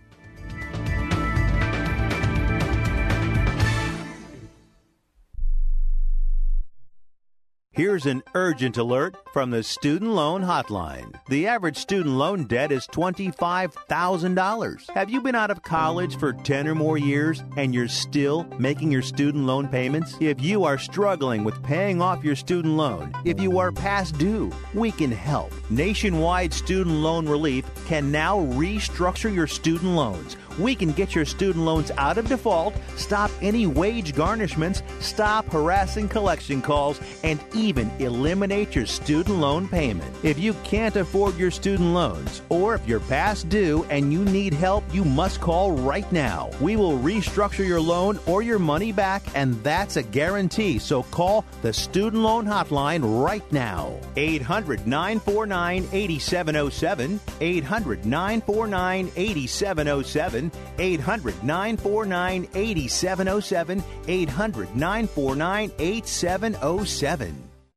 Here's an urgent alert from the Student Loan Hotline. The average student loan debt is twenty-five thousand dollars. Have you been out of college for ten or more years and you're still making your student loan payments? If you are struggling with paying off your student loan, if you are past due, we can help. Nationwide Student Loan Relief can now restructure your student loans. We can get your student loans out of default, stop any wage garnishments, stop harassing collection calls, and even eliminate your student loan payment. If you can't afford your student loans, or if you're past due and you need help, you must call right now. We will restructure your loan or your money back, and that's a guarantee. So call the Student Loan Hotline right now. eight hundred, nine four nine, eight seven zero seven. eight hundred, nine four nine, eight seven zero seven. eight hundred, nine four nine, eight seven zero seven. eight hundred, nine four nine, eight seven zero seven.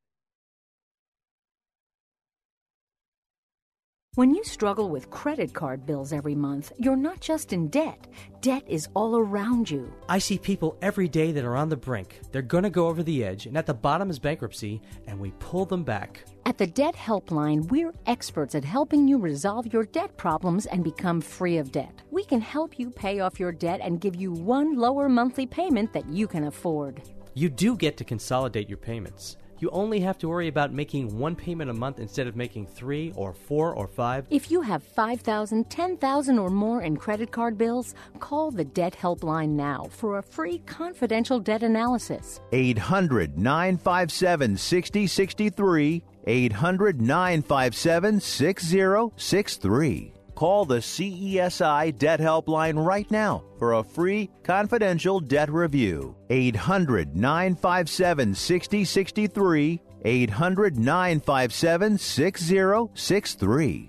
When you struggle with credit card bills every month, you're not just in debt. Debt is all around you. I see people every day that are on the brink. They're going to go over the edge, and at the bottom is bankruptcy, and we pull them back. At the Debt Helpline, we're experts at helping you resolve your debt problems and become free of debt. We can help you pay off your debt and give you one lower monthly payment that you can afford. You do get to consolidate your payments. You only have to worry about making one payment a month instead of making three or four or five. If you have five thousand dollars, ten thousand dollars or more in credit card bills, call the Debt Helpline now for a free confidential debt analysis. eight hundred, nine five seven, six zero six three. eight hundred, nine five seven, six zero six three. Call the C E S I Debt Helpline right now for a free confidential debt review. eight hundred, nine five seven, six zero six three. eight hundred, nine five seven, six zero six three.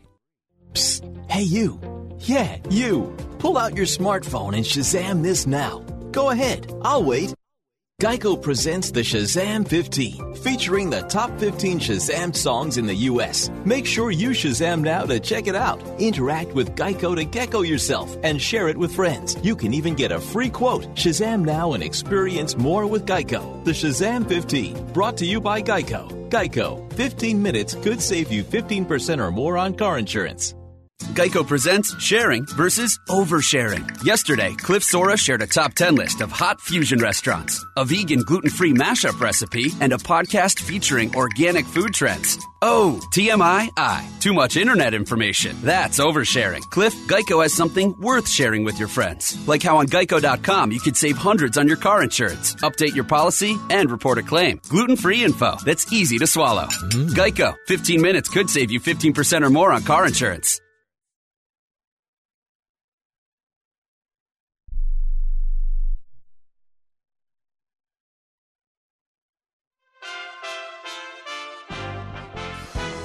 Psst. Hey, you. Yeah, you. Pull out your smartphone and Shazam this now. Go ahead. I'll wait. Geico presents the Shazam fifteen, featuring the top fifteen Shazam songs in the U S. Make sure you Shazam now to check it out. Interact with Geico to gecko yourself and share it with friends. You can even get a free quote. Shazam now and experience more with Geico. The Shazam fifteen, brought to you by Geico. Geico, fifteen minutes could save you fifteen percent or more on car insurance. Geico presents sharing versus oversharing. Yesterday, Cliff Sora shared a top ten list of hot fusion restaurants, a vegan gluten-free mashup recipe, and a podcast featuring organic food trends. Oh, T M I, I. Too much internet information. That's oversharing. Cliff, Geico has something worth sharing with your friends. Like how on Geico dot com you could save hundreds on your car insurance, update your policy, and report a claim. Gluten-free info that's easy to swallow. Mm. Geico, fifteen minutes could save you fifteen percent or more on car insurance. U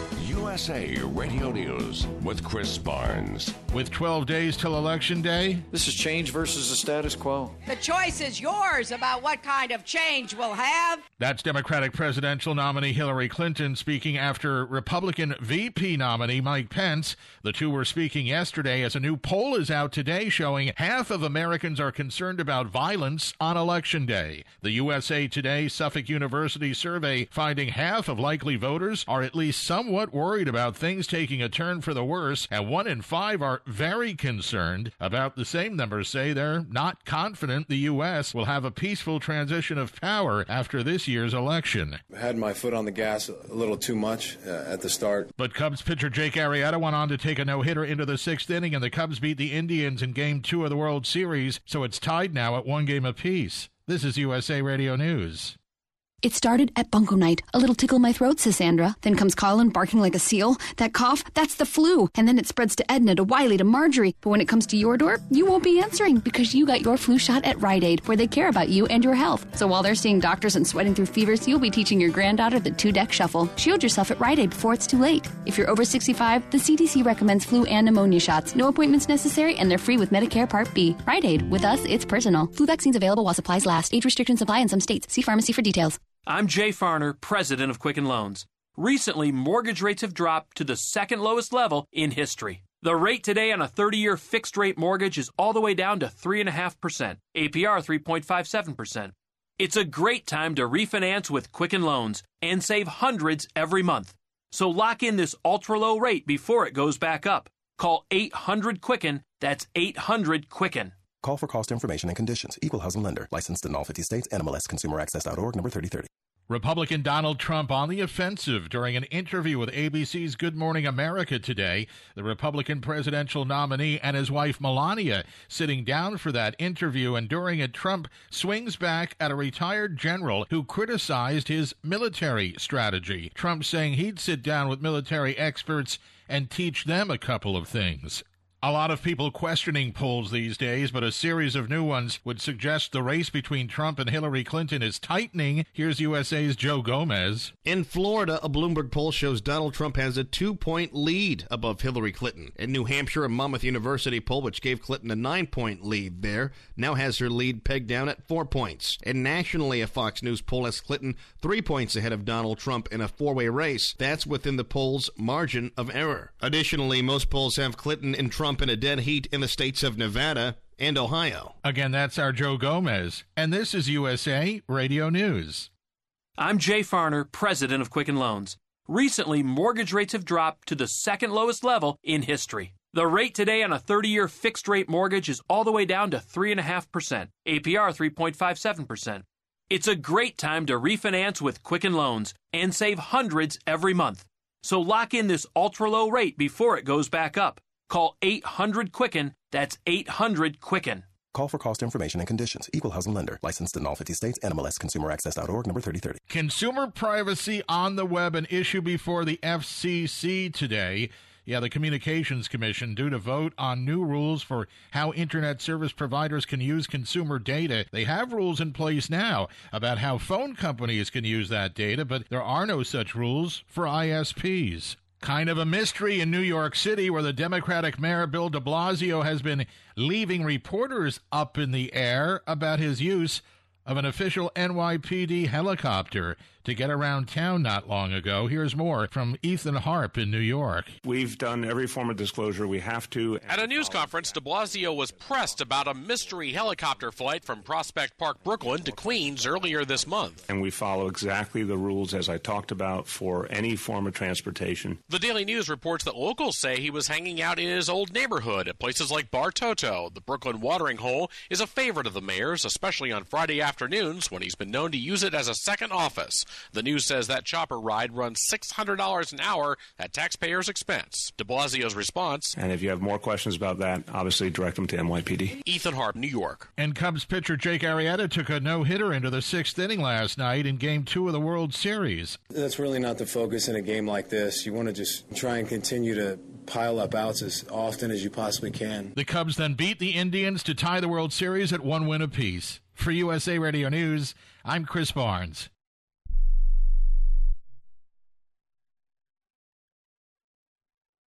S A Radio News with Chris Barnes. With twelve days till Election Day, this is change versus the status quo. The choice is yours about what kind of change we'll have. That's Democratic presidential nominee Hillary Clinton speaking after Republican V P nominee Mike Pence. The two were speaking yesterday as a new poll is out today showing half of Americans are concerned about violence on Election Day. The U S A Today Suffolk University survey finding half of likely voters are at least somewhat worried about things taking a turn for the worse, and one in five are very concerned. About the same numbers say they're not confident the U S will have a peaceful transition of power after this year's election. I had my foot on the gas a little too much uh, at the start. But Cubs pitcher Jake Arrieta went on to take a no-hitter into the sixth inning, and the Cubs beat the Indians in Game two of the World Series, so it's tied now at one game apiece. This is U S A Radio News. It started at Bunko Night. A little tickle in my throat, says Sandra. Then comes Colin barking like a seal. That cough, that's the flu. And then it spreads to Edna, to Wiley, to Marjorie. But when it comes to your door, you won't be answering because you got your flu shot at Rite Aid, where they care about you and your health. So while they're seeing doctors and sweating through fevers, you'll be teaching your granddaughter the two-deck shuffle. Shield yourself at Rite Aid before it's too late. If you're over sixty-five, the C D C recommends flu and pneumonia shots. No appointments necessary, and they're free with Medicare Part B. Rite Aid. With us, it's personal. Flu vaccines available while supplies last. Age restrictions apply in some states. See pharmacy for details. I'm Jay Farner, president of Quicken Loans. Recently, mortgage rates have dropped to the second lowest level in history. The rate today on a thirty-year fixed-rate mortgage is all the way down to three point five percent, A P R three point five seven percent. It's a great time to refinance with Quicken Loans and save hundreds every month. So lock in this ultra-low rate before it goes back up. Call eight hundred Quicken, that's eight hundred Quicken. Call for cost information and conditions. Equal housing lender. Licensed in all fifty states. N M L S Consumer Access dot org, number thirty thirty. Republican Donald Trump on the offensive during an interview with A B C's Good Morning America today. The Republican presidential nominee and his wife Melania sitting down for that interview, and during it, Trump swings back at a retired general who criticized his military strategy. Trump saying he'd sit down with military experts and teach them a couple of things. A lot of people questioning polls these days, but a series of new ones would suggest the race between Trump and Hillary Clinton is tightening. Here's U S A's Joe Gomez. In Florida, a Bloomberg poll shows Donald Trump has a two-point lead above Hillary Clinton. In New Hampshire, a Monmouth University poll, which gave Clinton a nine-point lead there, now has her lead pegged down at four points. And nationally, a Fox News poll has Clinton three points ahead of Donald Trump in a four-way race. That's within the poll's margin of error. Additionally, most polls have Clinton and Trump in a dead heat in the states of Nevada and Ohio. Again, that's our Joe Gomez, and this is U S A Radio News. I'm Jay Farner, president of Quicken Loans. Recently, mortgage rates have dropped to the second lowest level in history. The rate today on a thirty-year fixed-rate mortgage is all the way down to three point five percent, A P R three point five seven percent. It's a great time to refinance with Quicken Loans and save hundreds every month. So lock in this ultra-low rate before it goes back up. Call eight hundred Quicken, that's eight hundred Quicken. Call for cost information and conditions. Equal housing lender. Licensed in all fifty states. N M L S Consumer Access dot org, number thirty thirty. Consumer privacy on the web, an issue before the F C C today. Yeah, the Communications Commission due to vote on new rules for how Internet service providers can use consumer data. They have rules in place now about how phone companies can use that data, but there are no such rules for I S Ps. Kind of a mystery in New York City, where the Democratic Mayor Bill de Blasio has been leaving reporters up in the air about his use of an official N Y P D helicopter to get around town not long ago. Here's more from Ethan Harp in New York. We've done every form of disclosure we have to. At a news conference, de Blasio was pressed about a mystery helicopter flight from Prospect Park, Brooklyn to Queens earlier this month. And we follow exactly the rules as I talked about for any form of transportation. The Daily News reports that locals say he was hanging out in his old neighborhood at places like Bar Toto. The Brooklyn watering hole is a favorite of the mayor's, especially on Friday afternoons when he's been known to use it as a second office. The news says that chopper ride runs six hundred dollars an hour at taxpayers' expense. De Blasio's response: and if you have more questions about that, obviously direct them to N Y P D. Ethan Harp, New York. And Cubs pitcher Jake Arrieta took a no-hitter into the sixth inning last night in Game two of the World Series. That's really not the focus in a game like this. You want to just try and continue to pile up outs as often as you possibly can. The Cubs then beat the Indians to tie the World Series at one win apiece. For U S A Radio News, I'm Chris Barnes.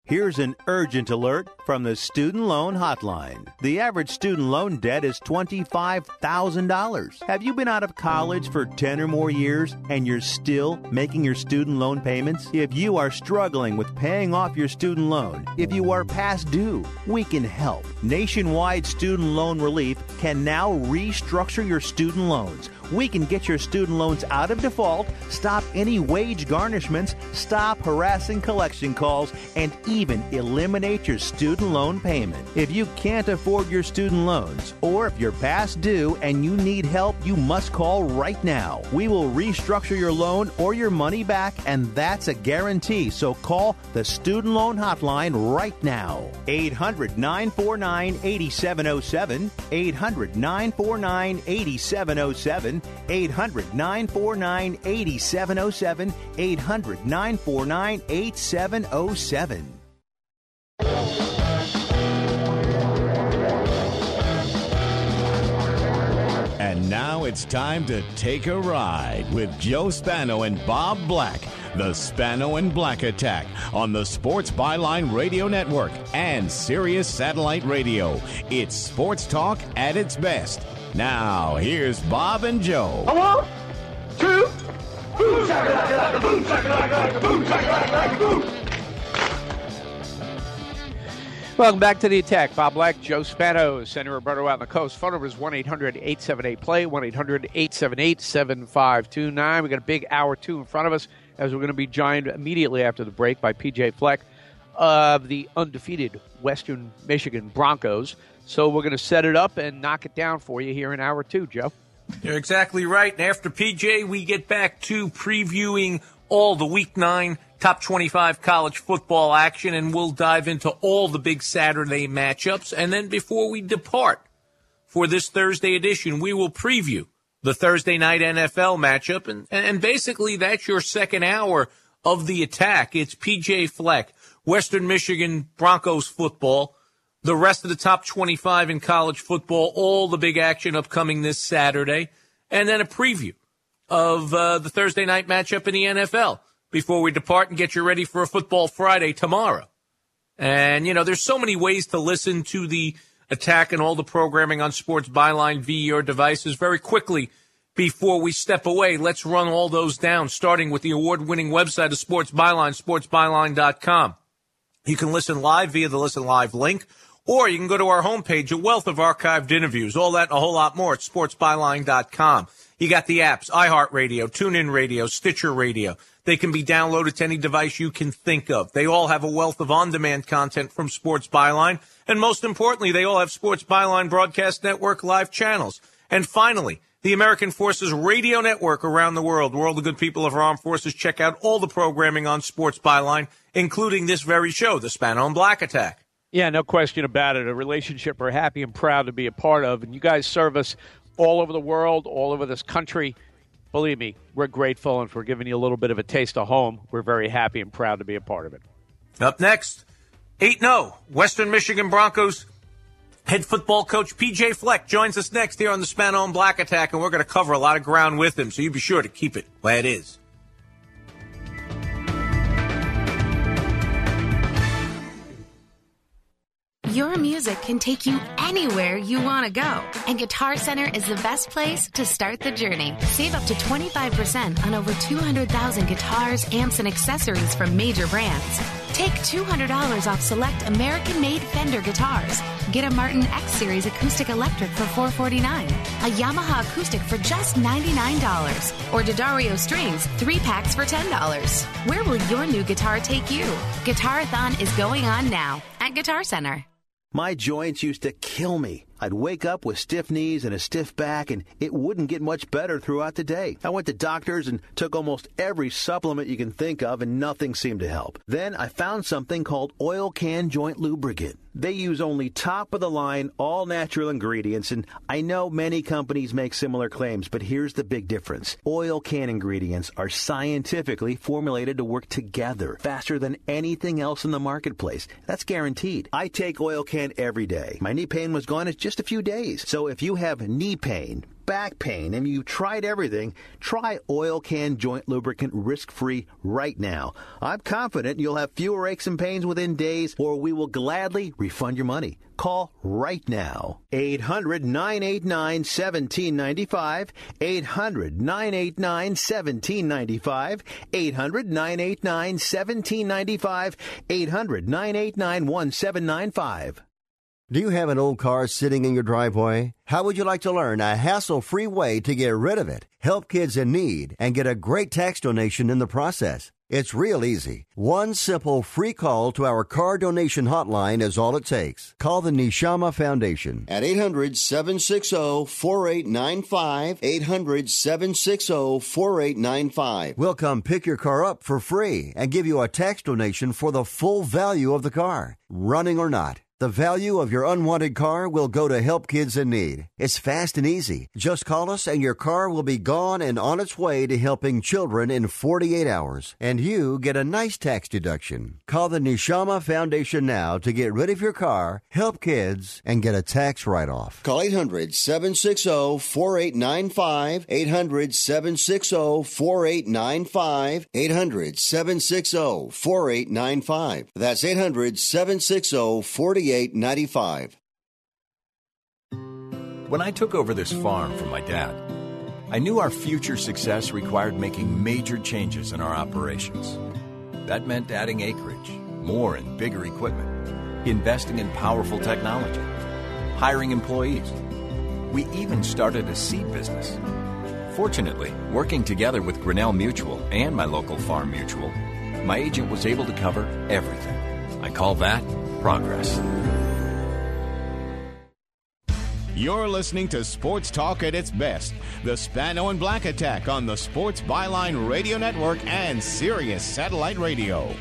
Here's an urgent alert from the Student Loan Hotline. The average student loan debt is twenty-five thousand dollars. Have you been out of college for ten or more years and you're still making your student loan payments? If you are struggling with paying off your student loan, if you are past due, we can help. Nationwide Student Loan Relief can now restructure your student loans. We can get your student loans out of default, stop any wage garnishments, stop harassing collection calls, and even eliminate your student loan payment. If you can't afford your student loans, or if you're past due and you need help, you must call right now. We will restructure your loan or your money back, and that's a guarantee. So call the Student Loan Hotline right now. eight hundred, nine four nine, eight seven zero seven. eight hundred, nine four nine, eight seven zero seven. eight hundred, nine four nine, eight seven zero seven. eight hundred, nine four nine, eight seven zero seven. And now it's time to take a ride with Joe Spano and Bob Black. The Spano and Black Attack on the Sports Byline Radio Network and Sirius Satellite Radio. It's sports talk at its best. Now, here's Bob and Joe. One, two, boom, shakalaka, boom, shakalaka, boom, shakalaka, boom. Welcome back to the attack. Bob Black, Joe Spano, Senator Roberto out on the coast. Phone number is one eight hundred, eight seven eight, play, one eight hundred, eight seven eight, seven five two nine. We got a big hour two in front of us as we're going to be joined immediately after the break by P J Fleck of the undefeated Western Michigan Broncos. So we're going to set it up and knock it down for you here in hour two, Joe. You're exactly right. And after P J, we get back to previewing all the Week nine top twenty-five college football action, and we'll dive into all the big Saturday matchups. And then before we depart for this Thursday edition, we will preview the Thursday night N F L matchup. And, and basically, that's your second hour of the attack. It's P J Fleck, Western Michigan Broncos football, the rest of the top twenty-five in college football, all the big action upcoming this Saturday, and then a preview of uh, the Thursday night matchup in the N F L before we depart and get you ready for a Football Friday tomorrow. And, you know, there's so many ways to listen to the attack and all the programming on Sports Byline via your devices. Very quickly, before we step away, let's run all those down, starting with the award-winning website of Sports Byline, sports byline dot com. You can listen live via the Listen Live link, or you can go to our homepage, a wealth of archived interviews, all that and a whole lot more at sports byline dot com. You got the apps, iHeartRadio, TuneIn Radio, Stitcher Radio. They can be downloaded to any device you can think of. They all have a wealth of on-demand content from Sports Byline. And most importantly, they all have Sports Byline Broadcast Network live channels. And finally, the American Forces Radio Network around the world, where all the good people of our armed forces check out all the programming on Sports Byline, including this very show, the Spano and Black Attack. Yeah, no question about it. A relationship we're happy and proud to be a part of. And you guys serve us all over the world, all over this country. Believe me, we're grateful, and if we're giving you a little bit of a taste of home, we're very happy and proud to be a part of it. Up next, eight and oh, Western Michigan Broncos head football coach P J Fleck joins us next here on the Spano and Black Attack, and we're going to cover a lot of ground with him, so you be sure to keep it where it is. Your music can take you anywhere you want to go, and Guitar Center is the best place to start the journey. Save up to twenty-five percent on over two hundred thousand guitars, amps, and accessories from major brands. Take two hundred dollars off select American-made Fender guitars. Get a Martin X Series acoustic electric for four hundred forty-nine dollars, a Yamaha acoustic for just ninety-nine dollars, or D'Addario strings, three packs for ten dollars. Where will your new guitar take you? Guitarathon is going on now at Guitar Center. My joints used to kill me. I'd wake up with stiff knees and a stiff back, and it wouldn't get much better throughout the day. I went to doctors and took almost every supplement you can think of, and nothing seemed to help. Then I found something called Oil Can Joint Lubricant. They use only top-of-the-line, all-natural ingredients, and I know many companies make similar claims, but here's the big difference. Oil Can ingredients are scientifically formulated to work together faster than anything else in the marketplace. That's guaranteed. I take Oil Can every day. My knee pain was gone in just a few days. So if you have knee pain, back pain and you've tried everything, try Oil Can Joint Lubricant risk-free right now. I'm confident you'll have fewer aches and pains within days, or we will gladly refund your money. Call right now. eight hundred, nine eight nine, one seven nine five. eight hundred, nine eight nine, one seven nine five. eight hundred, nine eight nine, one seven nine five. eight hundred, nine eight nine, one seven nine five. Do you have an old car sitting in your driveway? How would you like to learn a hassle-free way to get rid of it, help kids in need, and get a great tax donation in the process? It's real easy. One simple free call to our car donation hotline is all it takes. Call the Neshama Foundation at eight hundred, seven six zero, four eight nine five, eight hundred, seven six zero, four eight nine five. We'll come pick your car up for free and give you a tax donation for the full value of the car, running or not. The value of your unwanted car will go to help kids in need. It's fast and easy. Just call us and your car will be gone and on its way to helping children in forty-eight hours. And you get a nice tax deduction. Call the Neshama Foundation now to get rid of your car, help kids, and get a tax write-off. Call eight hundred, seven six zero, four eight nine five. eight hundred, seven six zero, four eight nine five. eight hundred, seven six zero, four eight nine five. That's eight hundred, seven six zero, four eight nine five. When I took over this farm from my dad, I knew our future success required making major changes in our operations. That meant adding acreage, more and bigger equipment, investing in powerful technology, hiring employees. We even started a seed business. Fortunately, working together with Grinnell Mutual and my local farm mutual, my agent was able to cover everything. I call that progress. You're listening to Sports Talk at its best. The Spano and Black Attack on the Sports Byline Radio Network and Sirius Satellite Radio.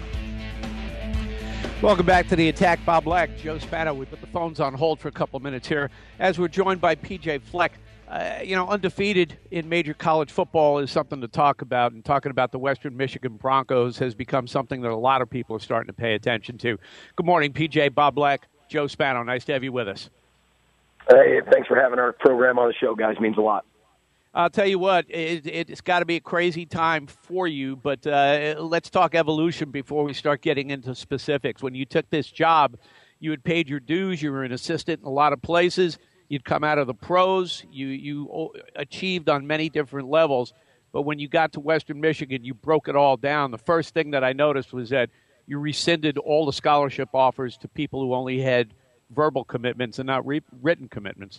Welcome back to the Attack. Bob Black, Joe Spano. We put the phones on hold for a couple of minutes here as we're joined by P J Fleck. Uh, you know, undefeated in major college football is something to talk about, and talking about the Western Michigan Broncos has become something that a lot of people are starting to pay attention to. Good morning, P J, Bob Black, Joe Spano. Nice to have you with us. Hey, thanks for having our program on the show, guys. It means a lot. I'll tell you what, it, it's got to be a crazy time for you, but uh, let's talk evolution before we start getting into specifics. When you took this job, you had paid your dues, you were an assistant in a lot of places, you'd come out of the pros, you, you achieved on many different levels, but when you got to Western Michigan, you broke it all down. The first thing that I noticed was that you rescinded all the scholarship offers to people who only had verbal commitments and not re- written commitments.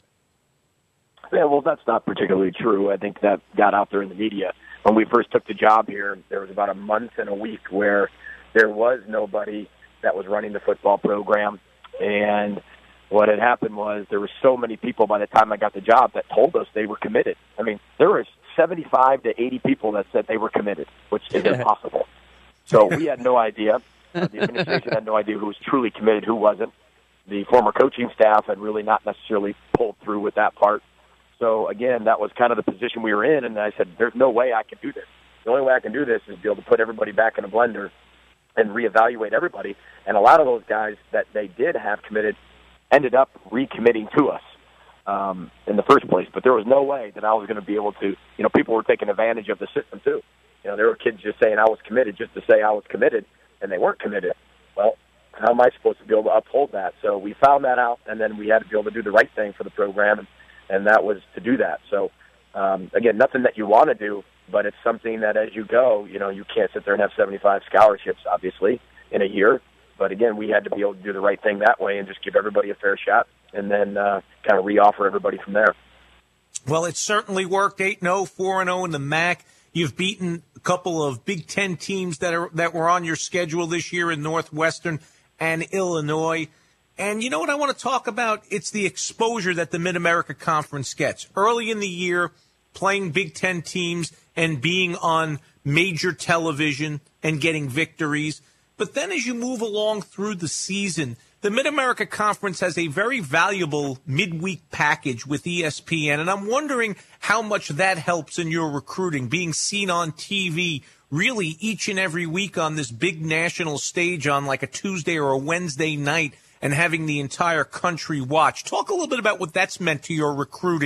Yeah, well, that's not particularly true. I think that got out there in the media. When we first took the job here, there was about a month and a week where there was nobody that was running the football program. And what had happened was there were so many people by the time I got the job that told us they were committed. I mean, there was seventy-five to eighty people that said they were committed, which is impossible. So we had no idea. Uh, the administration had no idea who was truly committed, who wasn't. The former coaching staff had really not necessarily pulled through with that part. So, again, that was kind of the position we were in, and I said, there's no way I can do this. The only way I can do this is be able to put everybody back in a blender and reevaluate everybody. And a lot of those guys that they did have committed ended up recommitting to us um, in the first place. But there was no way that I was going to be able to, you know, people were taking advantage of the system too. You know, there were kids just saying I was committed just to say I was committed, and they weren't committed. Well, how am I supposed to be able to uphold that? So we found that out, and then we had to be able to do the right thing for the program, and, and that was to do that. So, um, again, nothing that you want to do, but it's something that as you go, you know, you can't sit there and have seventy-five scholarships, obviously, in a year. But, again, we had to be able to do the right thing that way and just give everybody a fair shot and then uh, kind of re-offer everybody from there. Well, it certainly worked. eight and oh, four and oh in the M A C. You've beaten a couple of Big Ten teams that are that were on your schedule this year in Northwestern and Illinois. And you know what I want to talk about? It's the exposure that the Mid-America Conference gets. Early in the year, playing Big Ten teams and being on major television and getting victories. But then as you move along through the season, the Mid-America Conference has a very valuable midweek package with E S P N, and I'm wondering how much that helps in your recruiting, being seen on T V really each and every week on this big national stage on like a Tuesday or a Wednesday night and having the entire country watch. Talk a little bit about what that's meant to your recruiting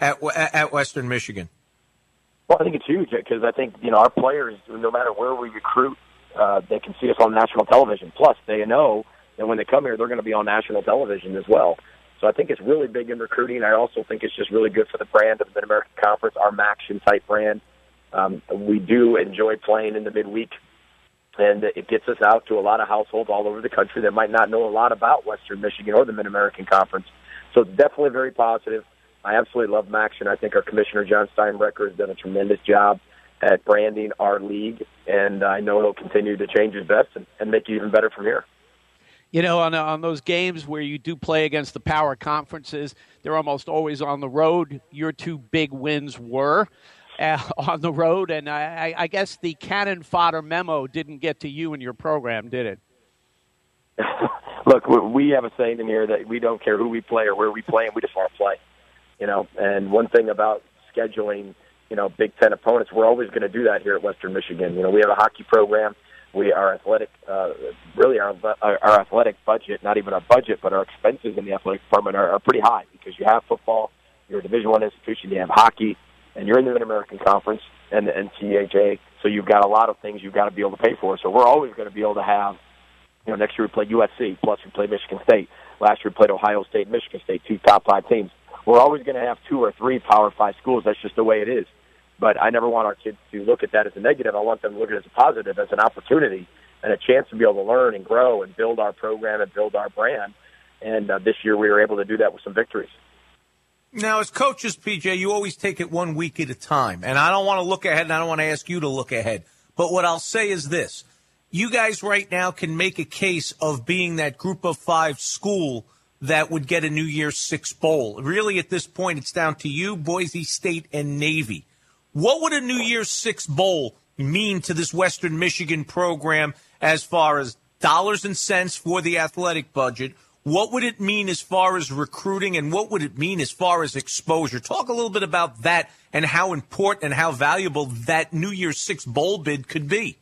at at Western Michigan? Well, I think it's huge because I think, you know, our players, no matter where we recruit, uh, they can see us on national television. Plus, they know that when they come here, they're going to be on national television as well. So I think it's really big in recruiting. I also think it's just really good for the brand of the Mid-American Conference, our MACtion-type brand. Um, we do enjoy playing in the midweek, and it gets us out to a lot of households all over the country that might not know a lot about Western Michigan or the Mid-American Conference. So it's definitely very positive. I absolutely love MACtion. I think our commissioner, John Steinbrecher, has done a tremendous job at branding our league, and I know he'll continue to change his best and, and make it even better from here. You know, on on those games where you do play against the power conferences, they're almost always on the road. Your two big wins were uh, on the road, and I, I guess the cannon fodder memo didn't get to you and your program, did it? Look, we have a saying in here that we don't care who we play or where we play, and we just want to play. You know, and one thing about scheduling, you know, Big Ten opponents, we're always going to do that here at Western Michigan. You know, we have a hockey program. We our athletic, uh, really our, our athletic budget, not even our budget, but our expenses in the athletic department are, are pretty high because you have football, you're a Division One institution, you have hockey, and you're in the Mid-American Conference and the N C H A. So you've got a lot of things you've got to be able to pay for. So we're always going to be able to have, you know, next year we play U S C, plus we play Michigan State. Last year we played Ohio State and Michigan State, two top five teams. We're always going to have two or three Power Five schools. That's just the way it is. But I never want our kids to look at that as a negative. I want them to look at it as a positive, as an opportunity and a chance to be able to learn and grow and build our program and build our brand. And uh, this year we were able to do that with some victories. Now, as coaches, P J, you always take it one week at a time. And I don't want to look ahead, and I don't want to ask you to look ahead. But what I'll say is this. You guys right now can make a case of being that group of five school that would get a New Year's Six bowl. Really, at this point, it's down to you, Boise State, and Navy. What would a New Year's Six bowl mean to this Western Michigan program as far as dollars and cents for the athletic budget? What would it mean as far as recruiting, and what would it mean as far as exposure? Talk a little bit about that and how important and how valuable that New Year's Six bowl bid could be.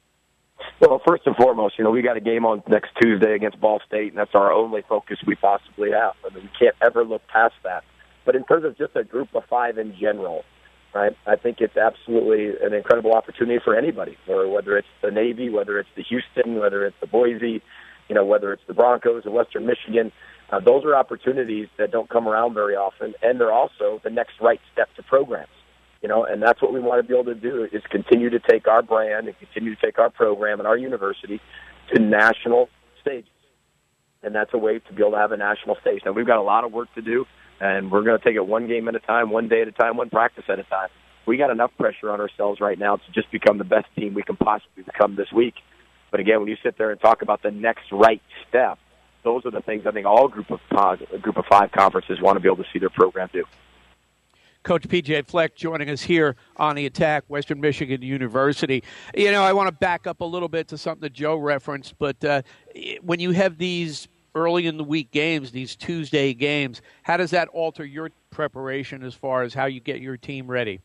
Well, first and foremost, you know, we got a game on next Tuesday against Ball State, and that's our only focus we possibly have. I mean, we can't ever look past that. But in terms of just a group of five in general, right, I think it's absolutely an incredible opportunity for anybody, or whether it's the Navy, whether it's the Houston, whether it's the Boise, you know, whether it's the Broncos or Western Michigan. Uh, those are opportunities that don't come around very often, and they're also the next right step to programs. You know, and that's what we want to be able to do, is continue to take our brand and continue to take our program and our university to national stages. And that's a way to be able to have a national stage. Now, we've got a lot of work to do, and we're going to take it one game at a time, one day at a time, one practice at a time. We got enough pressure on ourselves right now to just become the best team we can possibly become this week. But again, when you sit there and talk about the next right step, those are the things I think all group of five, group of five conferences want to be able to see their program do. Coach P J Fleck joining us here on The Attack, Western Michigan University. You know, I want to back up a little bit to something that Joe referenced, but uh, when you have these early in the week games, these Tuesday games, how does that alter your preparation as far as how you get your team ready?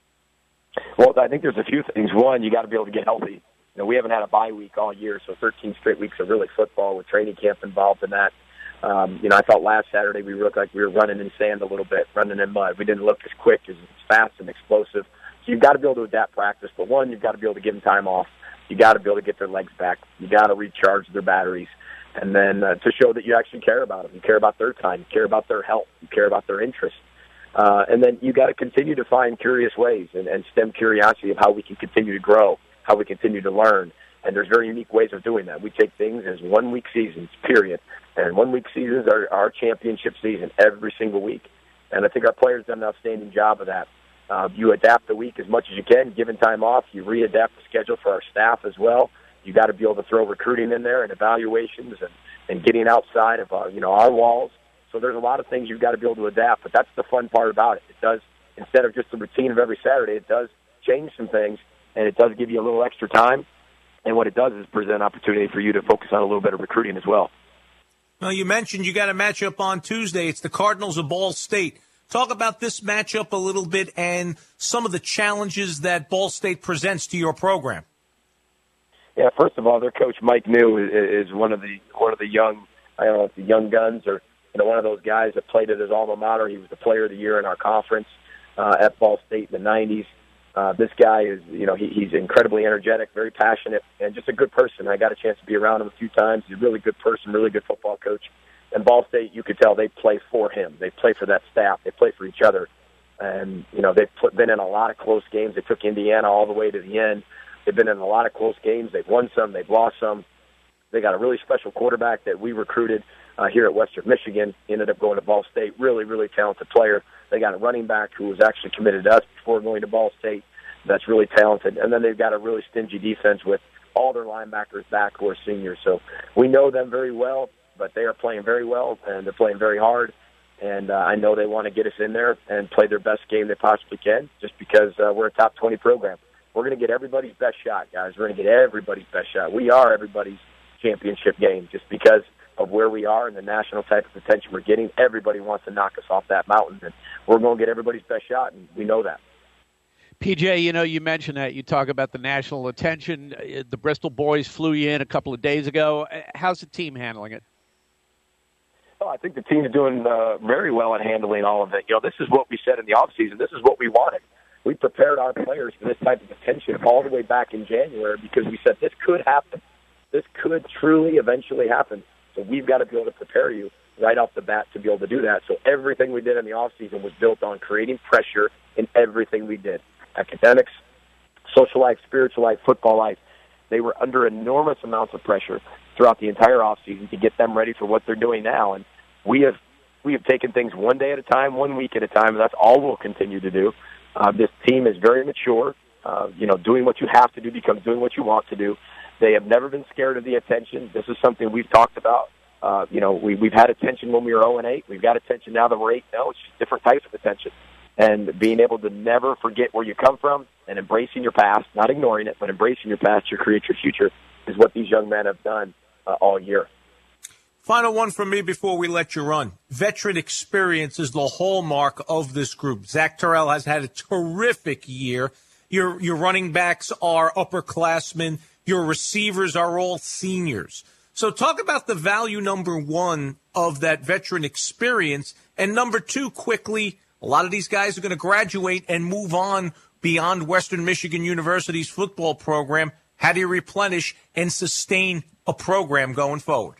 Well, I think there's a few things. One, you got to be able to get healthy. You know, we haven't had a bye week all year, so thirteen straight weeks of really football with training camp involved in that. Um, you know, I thought last Saturday we looked like we were running in sand a little bit, running in mud. We didn't look as quick, as fast and explosive. So you've got to be able to adapt practice. But one, you've got to be able to give them time off. You got to be able to get their legs back. You got to recharge their batteries. And then uh, to show that you actually care about them. You care about their time. You care about their health. You care about their interests. Uh, and then you got to continue to find curious ways and, and stem curiosity of how we can continue to grow, how we continue to learn. And there's very unique ways of doing that. We take things as one-week seasons, period. And one-week seasons are our championship season every single week. And I think our players done an outstanding job of that. Uh, you adapt the week as much as you can, given time off. You re-adapt the schedule for our staff as well. You got to be able to throw recruiting in there and evaluations and, and getting outside of our, you know, our walls. So there's a lot of things you've got to be able to adapt. But that's the fun part about it. It does, instead of just the routine of every Saturday, it does change some things, and it does give you a little extra time. And what it does is present an opportunity for you to focus on a little bit of recruiting as well. Well, you mentioned you got a matchup on Tuesday. It's the Cardinals of Ball State. Talk about this matchup a little bit and some of the challenges that Ball State presents to your program. Yeah, first of all, their coach Mike New is one of the one of the young, I don't know if the young guns or you know, one of those guys that played at his alma mater. He was the player of the year in our conference uh, at Ball State in the nineties. Uh, this guy is, you know, he, he's incredibly energetic, very passionate, and just a good person. I got a chance to be around him a few times. He's a really good person, really good football coach. And Ball State, you could tell they play for him. They play for that staff. They play for each other. And, you know, they've put, been in a lot of close games. They took Indiana all the way to the end. They've been in a lot of close games. They've won some. They've lost some. They got a really special quarterback that we recruited uh, here at Western Michigan. He ended up going to Ball State. Really, really talented player. They got a running back who was actually committed to us before going to Ball State. That's really talented. And then they've got a really stingy defense with all their linebackers back who are seniors. So we know them very well, but they are playing very well, and they're playing very hard. And uh, I know they want to get us in there and play their best game they possibly can, just because uh, we're a top twenty program. We're going to get everybody's best shot, guys. We're going to get everybody's best shot. We are everybody's championship game just because of where we are and the national type of attention we're getting. Everybody wants to knock us off that mountain, and we're going to get everybody's best shot, and we know that. P J, you know, you mentioned that. You talk about the national attention. The Bristol boys flew you in a couple of days ago. How's the team handling it? Well, I think the team is doing uh, very well at handling all of it. You know, this is what we said in the offseason. This is what we wanted. We prepared our players for this type of attention all the way back in January because we said this could happen. This could truly eventually happen. So we've got to be able to prepare you right off the bat to be able to do that. So everything we did in the offseason was built on creating pressure in everything we did. Academics, social life, spiritual life, football life. They were under enormous amounts of pressure throughout the entire offseason to get them ready for what they're doing now. And we have we have taken things one day at a time, one week at a time, and that's all we'll continue to do. Uh, this team is very mature. Uh, you know, doing what you have to do becomes doing what you want to do. They have never been scared of the attention. This is something we've talked about. Uh, you know, we, we've had attention when we were oh and eight. We've got attention now that we're eight. No, it's just different types of attention. And being able to never forget where you come from and embracing your past, not ignoring it, but embracing your past to create your future is what these young men have done uh, all year. Final one from me before we let you run. Veteran experience is the hallmark of this group. Zach Terrell has had a terrific year. Your your running backs are upperclassmen. Your receivers are all seniors. So talk about the value, number one, of that veteran experience. And number two, quickly, a lot of these guys are going to graduate and move on beyond Western Michigan University's football program. How do you replenish and sustain a program going forward?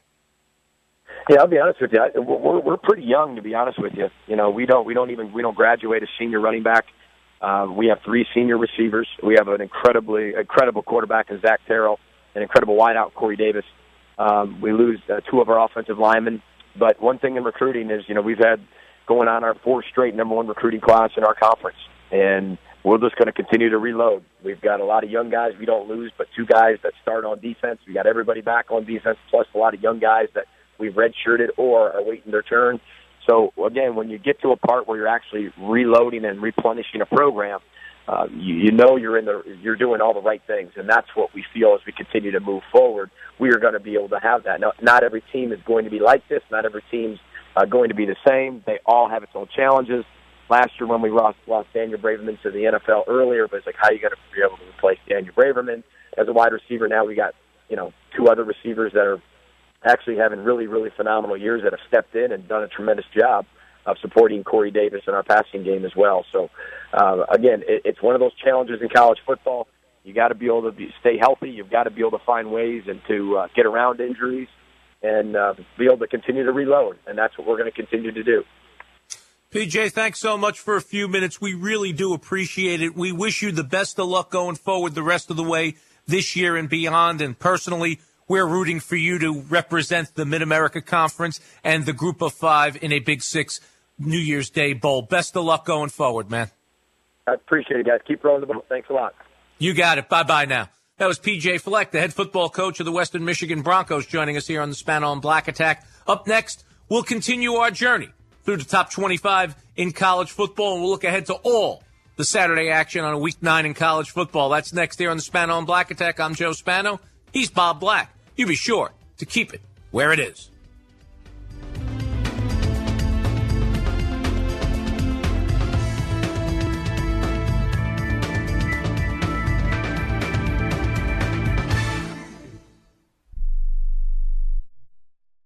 Yeah, I'll be honest with you. We're we're pretty young, to be honest with you. You know, we don't we don't even we don't graduate a senior running back. Uh, we have three senior receivers. We have an incredibly incredible quarterback in Zach Terrell, an incredible wideout Corey Davis. Um, we lose uh, two of our offensive linemen. But one thing in recruiting is, you know, we've had going on our fourth straight number one recruiting class in our conference, and we're just going to continue to reload. We've got a lot of young guys we don't lose, but two guys that start on defense. We got everybody back on defense, plus a lot of young guys that we've redshirted or are waiting their turn. So, again, when you get to a part where you're actually reloading and replenishing a program, uh, you, you know you're in the you're doing all the right things, and that's what we feel as we continue to move forward. We are going to be able to have that. Now, not every team is going to be like this. Not every team's uh, going to be the same. They all have its own challenges. Last year when we lost, lost Daniel Braverman to the N F L earlier, but it's like, how are you going to be able to replace Daniel Braverman as a wide receiver? Now we got, you know, two other receivers that are actually having really, really phenomenal years that have stepped in and done a tremendous job of supporting Corey Davis in our passing game as well. So, uh, again, it, it's one of those challenges in college football. You got to be able to be, stay healthy. You've got to be able to find ways and to uh, get around injuries and uh, be able to continue to reload, and that's what we're going to continue to do. P J, thanks so much for a few minutes. We really do appreciate it. We wish you the best of luck going forward the rest of the way this year and beyond, and personally, we're rooting for you to represent the Mid-America Conference and the Group of Five in a Big Six New Year's Day Bowl. Best of luck going forward, man. I appreciate it, guys. Keep rolling the ball. Thanks a lot. You got it. Bye-bye now. That was P J Fleck, the head football coach of the Western Michigan Broncos, joining us here on the Spano and Black Attack. Up next, we'll continue our journey through the top twenty-five in college football, and we'll look ahead to all the Saturday action on a week nine in college football. That's next here on the Spano and Black Attack. I'm Joe Spano. He's Bob Black. You be sure to keep it where it is.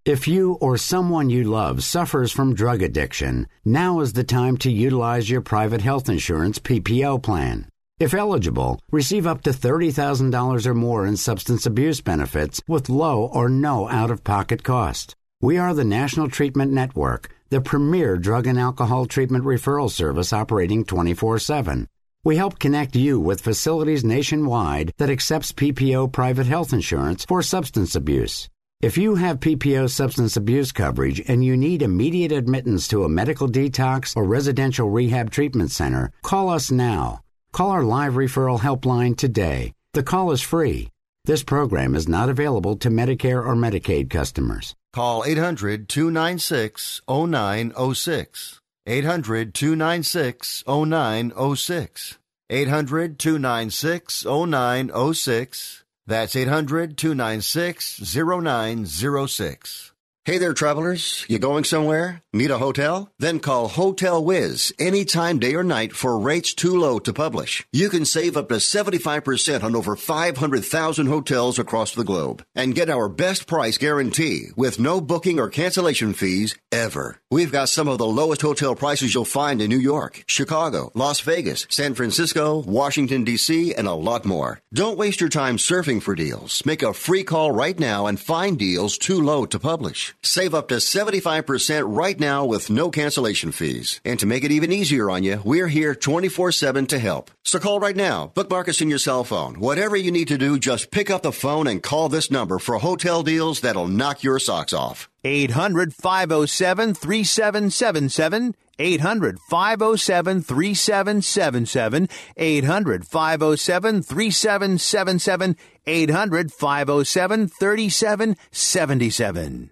If you or someone you love suffers from drug addiction, now is the time to utilize your private health insurance P P O plan. If eligible, receive up to thirty thousand dollars or more in substance abuse benefits with low or no out-of-pocket cost. We are the National Treatment Network, the premier drug and alcohol treatment referral service operating twenty-four seven. We help connect you with facilities nationwide that accepts P P O private health insurance for substance abuse. If you have P P O substance abuse coverage and you need immediate admittance to a medical detox or residential rehab treatment center, call us now. Call our live referral helpline today. The call is free. This program is not available to Medicare or Medicaid customers. Call eight hundred, two nine six, oh nine oh six. eight hundred, two nine six, oh nine oh six. eight hundred, two nine six, oh nine oh six. That's eight hundred, two nine six, oh nine oh six. Hey there, travelers. You going somewhere? Need a hotel? Then call Hotel Wiz anytime, day or night, for rates too low to publish. You can save up to seventy-five percent on over five hundred thousand hotels across the globe and get our best price guarantee with no booking or cancellation fees ever. We've got some of the lowest hotel prices you'll find in New York, Chicago, Las Vegas, San Francisco, Washington, D C, and a lot more. Don't waste your time surfing for deals. Make a free call right now and find deals too low to publish. Save up to seventy-five percent right now with no cancellation fees. And to make it even easier on you, we're here twenty-four seven to help. So call right now. Bookmark us in your cell phone. Whatever you need to do, just pick up the phone and call this number for hotel deals that'll knock your socks off. eight hundred, five oh seven, three seven seven seven. eight hundred, five oh seven, three seven seven seven. eight hundred, five oh seven, three seven seven seven. eight hundred, five oh seven, three seven seven seven.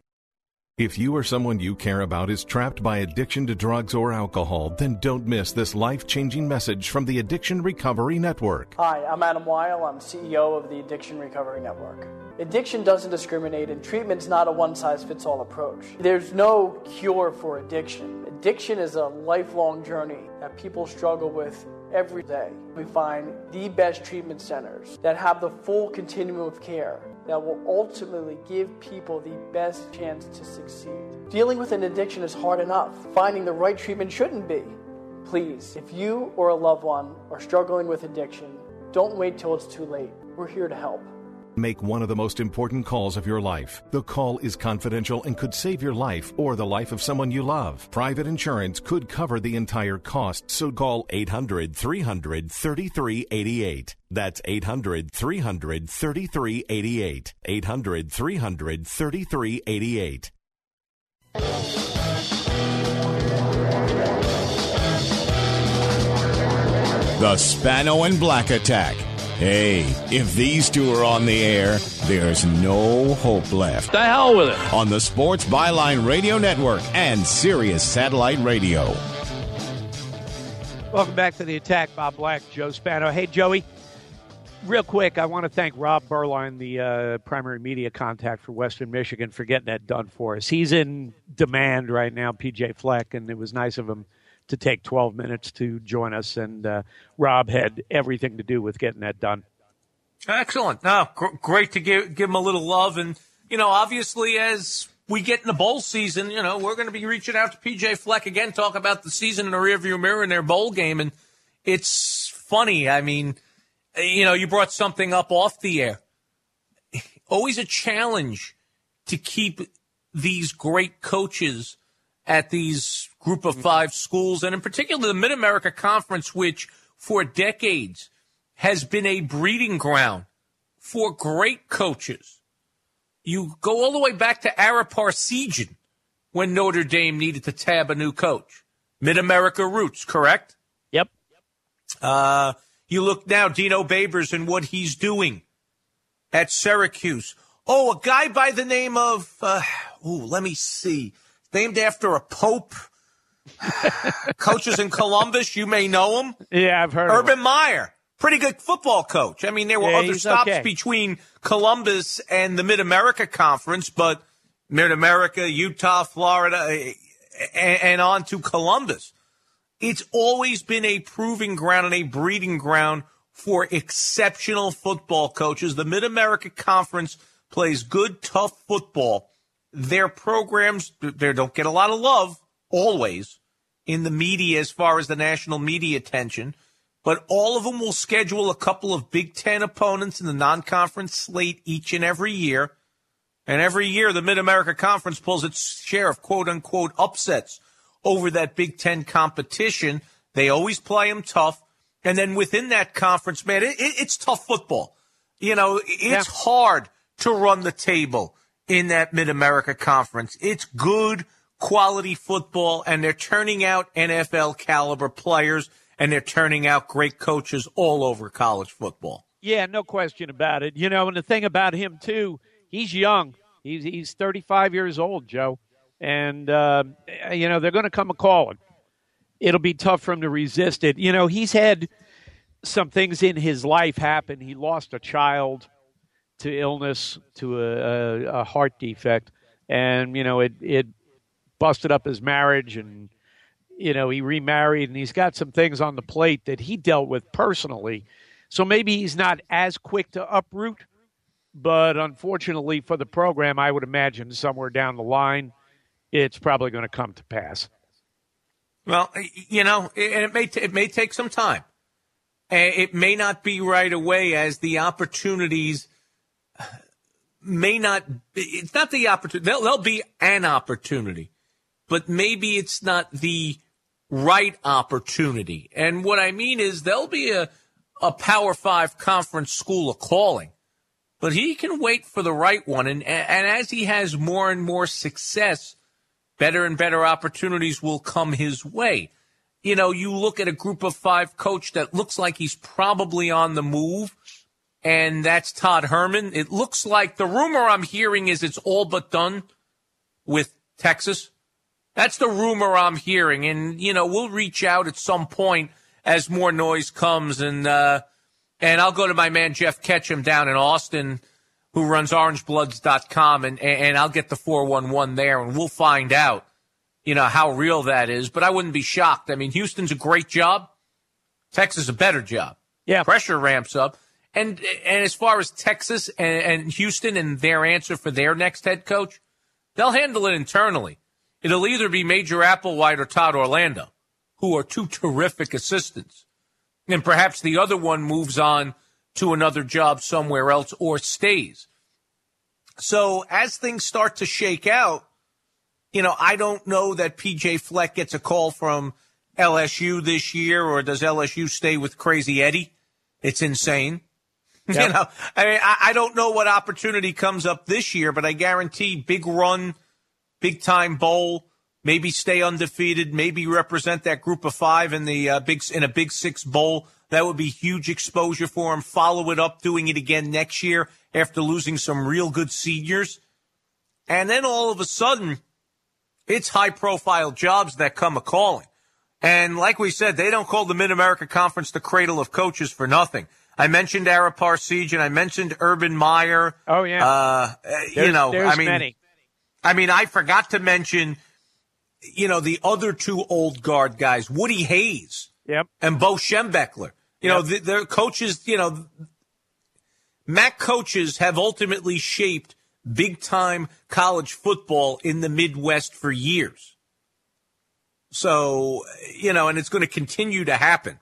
If you or someone you care about is trapped by addiction to drugs or alcohol, then don't miss this life-changing message from the Addiction Recovery Network. Hi, I'm Adam Weil. I'm C E O of the Addiction Recovery Network. Addiction doesn't discriminate, and treatment's not a one-size-fits-all approach. There's no cure for addiction. Addiction is a lifelong journey that people struggle with every day. We find the best treatment centers that have the full continuum of care that will ultimately give people the best chance to succeed. Dealing with an addiction is hard enough. Finding the right treatment shouldn't be. Please, if you or a loved one are struggling with addiction, don't wait till it's too late. We're here to help. Make one of the most important calls of your life. The call is confidential and could save your life or the life of someone you love. Private insurance could cover the entire cost, so call eight hundred, three hundred, thirty-three eighty-eight. That's eight hundred, three hundred, thirty-three eighty-eight. eight hundred, three hundred, thirty-three eighty-eight. The Spano and Black Attack. Hey, if these two are on the air, there's no hope left. The hell with it. On the Sports Byline Radio Network and Sirius Satellite Radio. Welcome back to the Attack. Bob Black, Joe Spano. Hey, Joey, real quick, I want to thank Rob Berline, the uh, primary media contact for Western Michigan, for getting that done for us. He's in demand right now, P J Fleck, and it was nice of him to take twelve minutes to join us, and uh, Rob had everything to do with getting that done. Excellent. No, gr- great to give give him a little love. And, you know, obviously as we get in the bowl season, you know, we're going to be reaching out to P J Fleck again, talk about the season in the rearview mirror in their bowl game. And it's funny. I mean, you know, you brought something up off the air. Always a challenge to keep these great coaches at these group of five schools, and in particular the Mid-America Conference, which for decades has been a breeding ground for great coaches. You go all the way back to Ara Parseghian when Notre Dame needed to tab a new coach. Mid-America roots, correct? Yep. Uh, you look now, Dino Babers and what he's doing at Syracuse. Oh, a guy by the name of, uh, ooh, let me see. Named after a pope. Coaches in Columbus, you may know him. Yeah, I've heard Urban of him. Meyer, pretty good football coach. I mean, there were yeah, other stops okay. between Columbus and the Mid-America Conference, but Mid-America, Utah, Florida, and, and on to Columbus. It's always been a proving ground and a breeding ground for exceptional football coaches. The Mid-America Conference plays good, tough football. their programs, they don't get a lot of love, always, in the media as far as the national media attention. But all of them will schedule a couple of Big Ten opponents in the non-conference slate each and every year. And every year, the Mid-America Conference pulls its share of quote-unquote upsets over that Big Ten competition. They always play them tough. And then within that conference, man, it, it, it's tough football. You know, it's yeah. hard to run the table in that Mid-America Conference. It's good quality football, and they're turning out N F L caliber players, and they're turning out great coaches all over college football. Yeah, no question about it. You know, and the thing about him, too, he's young. He's he's thirty-five years old, Joe. And, uh, you know, they're going to come a-calling. It'll be tough for him to resist it. You know, he's had some things in his life happen. He lost a child to illness, to a, a, a heart defect. And, you know, it, it busted up his marriage, and, you know, he remarried, and he's got some things on the plate that he dealt with personally. So maybe he's not as quick to uproot. But unfortunately for the program, I would imagine somewhere down the line, it's probably going to come to pass. Well, you know, and it may t- it may take some time. It may not be right away, as the opportunities may not. It's not the opportunity. There'll, there'll be an opportunity, but maybe it's not the right opportunity. And what I mean is, there'll be a a Power Five conference school of calling. But he can wait for the right one. And, and as he has more and more success, better and better opportunities will come his way. You know, you look at a group of five coach that looks like he's probably on the move, and that's Todd Herman. It looks like the rumor I'm hearing is it's all but done with Texas. That's the rumor I'm hearing. And, you know, we'll reach out at some point as more noise comes, and, uh, And I'll go to my man Jeff Ketchum down in Austin, who runs orange bloods dot com, and, and I'll get the four one one there, and we'll find out, you know, how real that is. But I wouldn't be shocked. I mean, Houston's a great job. Texas a better job. Yeah. Pressure ramps up. And and as far as Texas and, and Houston and their answer for their next head coach, they'll handle it internally. It'll either be Major Applewhite or Todd Orlando, who are two terrific assistants. And perhaps the other one moves on to another job somewhere else or stays. So as things start to shake out, you know, I don't know that P J Fleck gets a call from L S U this year, or does L S U stay with Crazy Eddie? It's insane. Yep. You know, I mean, I, I don't know what opportunity comes up this year, but I guarantee big run, big time bowl. Maybe stay undefeated, maybe represent that group of five in the uh, big in a Big Six bowl. That would be huge exposure for him. Follow it up, doing it again next year after losing some real good seniors. And then all of a sudden, it's high-profile jobs that come a-calling. And like we said, they don't call the Mid-America Conference the cradle of coaches for nothing. I mentioned Ara Parseghian. I mentioned Urban Meyer. Oh, yeah. Uh, you know, there's I mean, many. I mean, I forgot to mention, you know, the other two old guard guys, Woody Hayes yep. and Bo Schembechler. You yep. know, the, their coaches, you know, M A C coaches have ultimately shaped big-time college football in the Midwest for years. So, you know, and it's going to continue to happen.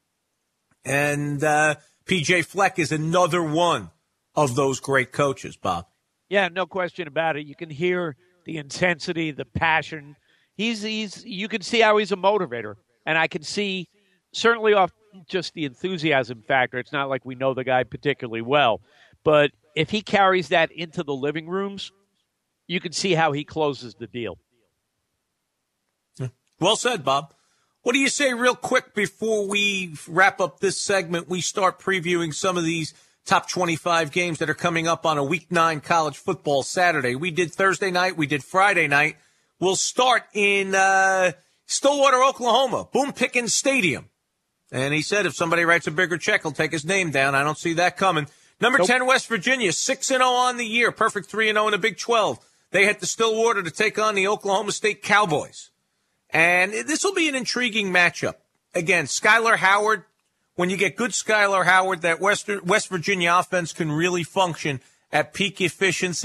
And uh, P J Fleck is another one of those great coaches, Bob. Yeah, no question about it. You can hear the intensity, the passion. He's he's you can see how he's a motivator, and I can see certainly off just the enthusiasm factor. It's not like we know the guy particularly well, but if he carries that into the living rooms, you can see how he closes the deal. Well said, Bob. What do you say real quick before we wrap up this segment? We start previewing some of these top twenty-five games that are coming up on a week nine college football Saturday. We did Thursday night. We did Friday night. We'll start in uh, Stillwater, Oklahoma, Boone Pickens Stadium. And he said if somebody writes a bigger check, he'll take his name down. I don't see that coming. Number nope. ten, West Virginia, six and oh on the year, perfect three and oh in the Big twelve. They head to Stillwater to take on the Oklahoma State Cowboys. And this will be an intriguing matchup. Again, Skylar Howard, when you get good Skylar Howard, that Western, West Virginia offense can really function at peak efficiency.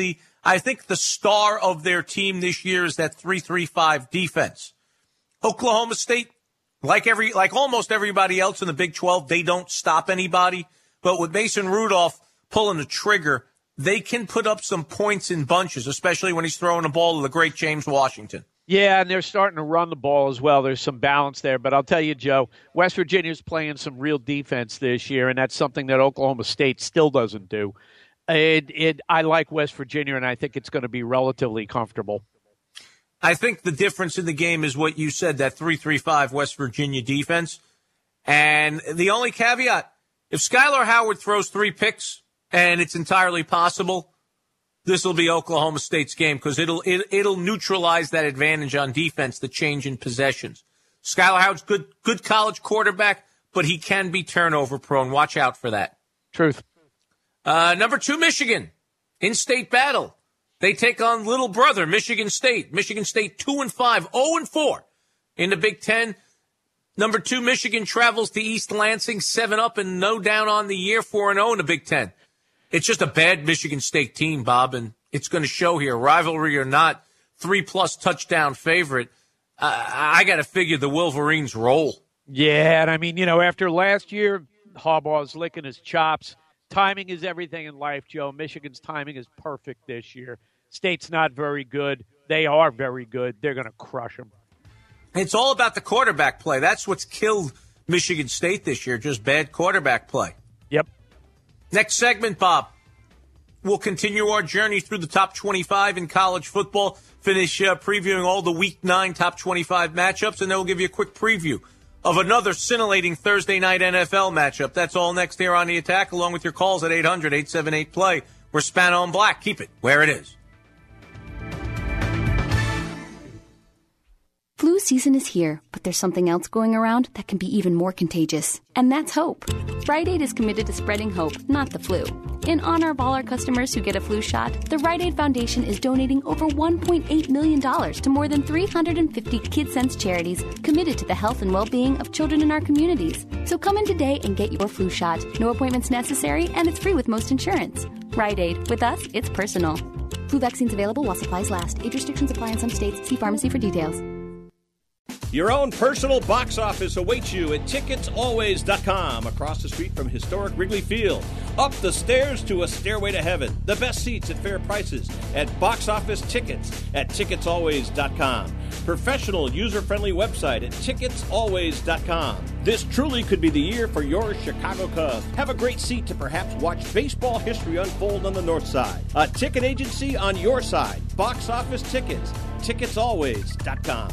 I think the star of their team this year is that three three five defense. Oklahoma State, like every, like almost everybody else in the Big twelve, they don't stop anybody. But with Mason Rudolph pulling the trigger, they can put up some points in bunches, especially when he's throwing the ball to the great James Washington. Yeah, and they're starting to run the ball as well. There's some balance there. But I'll tell you, Joe, West Virginia's playing some real defense this year, and that's something that Oklahoma State still doesn't do. It, it, I like West Virginia, and I think it's going to be relatively comfortable. I think the difference in the game is what you said, that three three five West Virginia defense. And the only caveat, if Skylar Howard throws three picks, and it's entirely possible, this will be Oklahoma State's game because it'll it, it'll neutralize that advantage on defense, the change in possessions. Skylar Howard's good good college quarterback, but he can be turnover prone. Watch out for that. Truth. Uh, number two, Michigan, in-state battle. They take on little brother, Michigan State. Michigan State two and five, zero and four in the Big Ten. Number two, Michigan travels to East Lansing, seven up and no down on the year, four and zero in the Big Ten. It's just a bad Michigan State team, Bob, and it's going to show here. Rivalry or not, three-plus touchdown favorite. Uh, I got to figure the Wolverines roll. Yeah, and I mean, you know, after last year, Harbaugh's licking his chops. Timing is everything in life, Joe. Michigan's timing is perfect this year. State's not very good. They are very good. They're going to crush them. It's all about the quarterback play. That's what's killed Michigan State this year, just bad quarterback play. Yep. Next segment, Bob. We'll continue our journey through the top twenty-five in college football, finish uh, previewing all the Week nine top twenty-five matchups, and then we'll give you a quick preview of another scintillating Thursday night N F L matchup. That's all next here on The Attack, along with your calls at eight hundred, eight seven eight, play. We're Spano and Black. Keep it where it is. Flu season is here, but there's something else going around that can be even more contagious, and that's hope. Rite Aid is committed to spreading hope, not the flu. In honor of all our customers who get a flu shot, the Rite Aid Foundation is donating over one point eight million dollars to more than three hundred fifty KidSense charities committed to the health and well-being of children in our communities. So come in today and get your flu shot. No appointments necessary, and it's free with most insurance. Rite Aid. With us, it's personal. Flu vaccines available while supplies last. Age restrictions apply in some states. See pharmacy for details. Your own personal box office awaits you at tickets always dot com, across the street from historic Wrigley Field. Up the stairs to a stairway to heaven. The best seats at fair prices at Box Office Tickets at tickets always dot com. Professional, user-friendly website at tickets always dot com. This truly could be the year for your Chicago Cubs. Have a great seat to perhaps watch baseball history unfold on the north side. A ticket agency on your side. Box Office Tickets. tickets always dot com.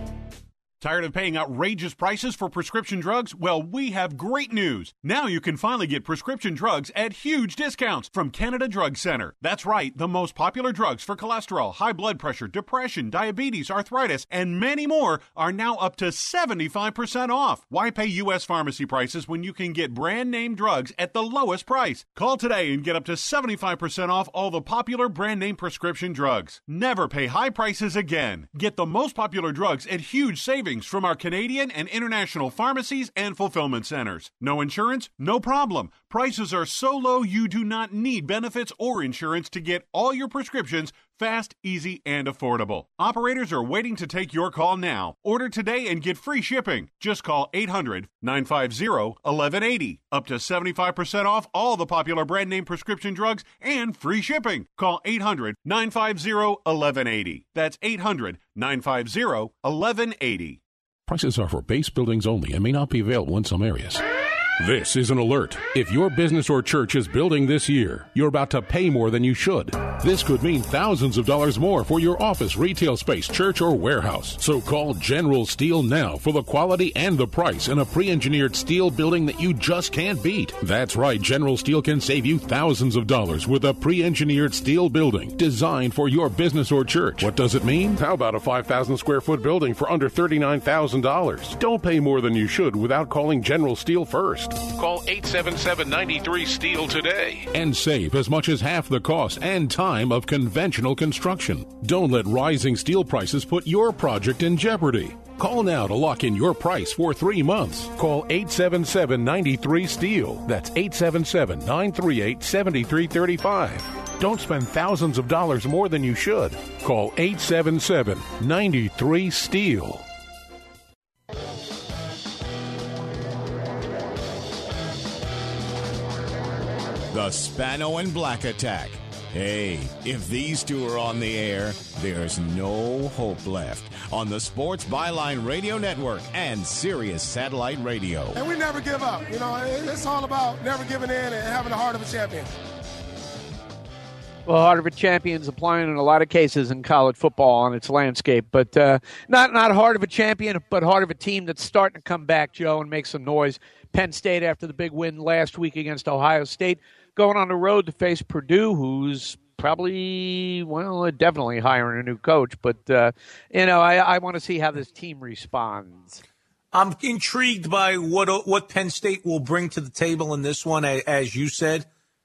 Tired of paying outrageous prices for prescription drugs? Well, we have great news. Now you can finally get prescription drugs at huge discounts from Canada Drug Center. That's right, the most popular drugs for cholesterol, high blood pressure, depression, diabetes, arthritis, and many more are now up to seventy-five percent off. Why pay U S pharmacy prices when you can get brand name drugs at the lowest price? Call today and get up to seventy-five percent off all the popular brand name prescription drugs. Never pay high prices again. Get the most popular drugs at huge savings from our Canadian and international pharmacies and fulfillment centers. No insurance? No problem. Prices are so low you do not need benefits or insurance to get all your prescriptions fast, easy, and affordable. Operators are waiting to take your call now. Order today and get free shipping. Just call eight hundred, nine five zero, one one eight zero. Up to seventy-five percent off all the popular brand name prescription drugs and free shipping. Call eight hundred, nine five zero, one one eight zero. That's eight hundred, nine five zero, one one eight zero. Prices are for base buildings only and may not be available in some areas. This is an alert. If your business or church is building this year, you're about to pay more than you should. This could mean thousands of dollars more for your office, retail space, church, or warehouse. So call General Steel now for the quality and the price in a pre-engineered steel building that you just can't beat. That's right, General Steel can save you thousands of dollars with a pre-engineered steel building designed for your business or church. What does it mean? How about a five thousand square foot building for under thirty-nine thousand dollars? Don't pay more than you should without calling General Steel first. Call eight seven seven, nine three, STEEL today and save as much as half the cost and time of conventional construction. Don't let rising steel prices put your project in jeopardy. Call now to lock in your price for three months. Call eight seven seven, nine three, STEEL. That's eight seven seven, nine three eight, seven three three five. Don't spend thousands of dollars more than you should. Call eight seven seven, nine three, STEEL. The Spano and Black Attack. Hey, if these two are on the air, there's no hope left. On the Sports Byline Radio Network and Sirius Satellite Radio. And we never give up. You know, it's all about never giving in and having the heart of a champion. Well, heart of a champion's applying in a lot of cases in college football on its landscape, but uh, not not heart of a champion, but heart of a team that's starting to come back, Joe, and make some noise. Penn State, after the big win last week against Ohio State, going on the road to face Purdue, who's probably, well, definitely hiring a new coach. But, uh, you know, I, I want to see how this team responds. I'm intrigued by what what Penn State will bring to the table in this one, as you said.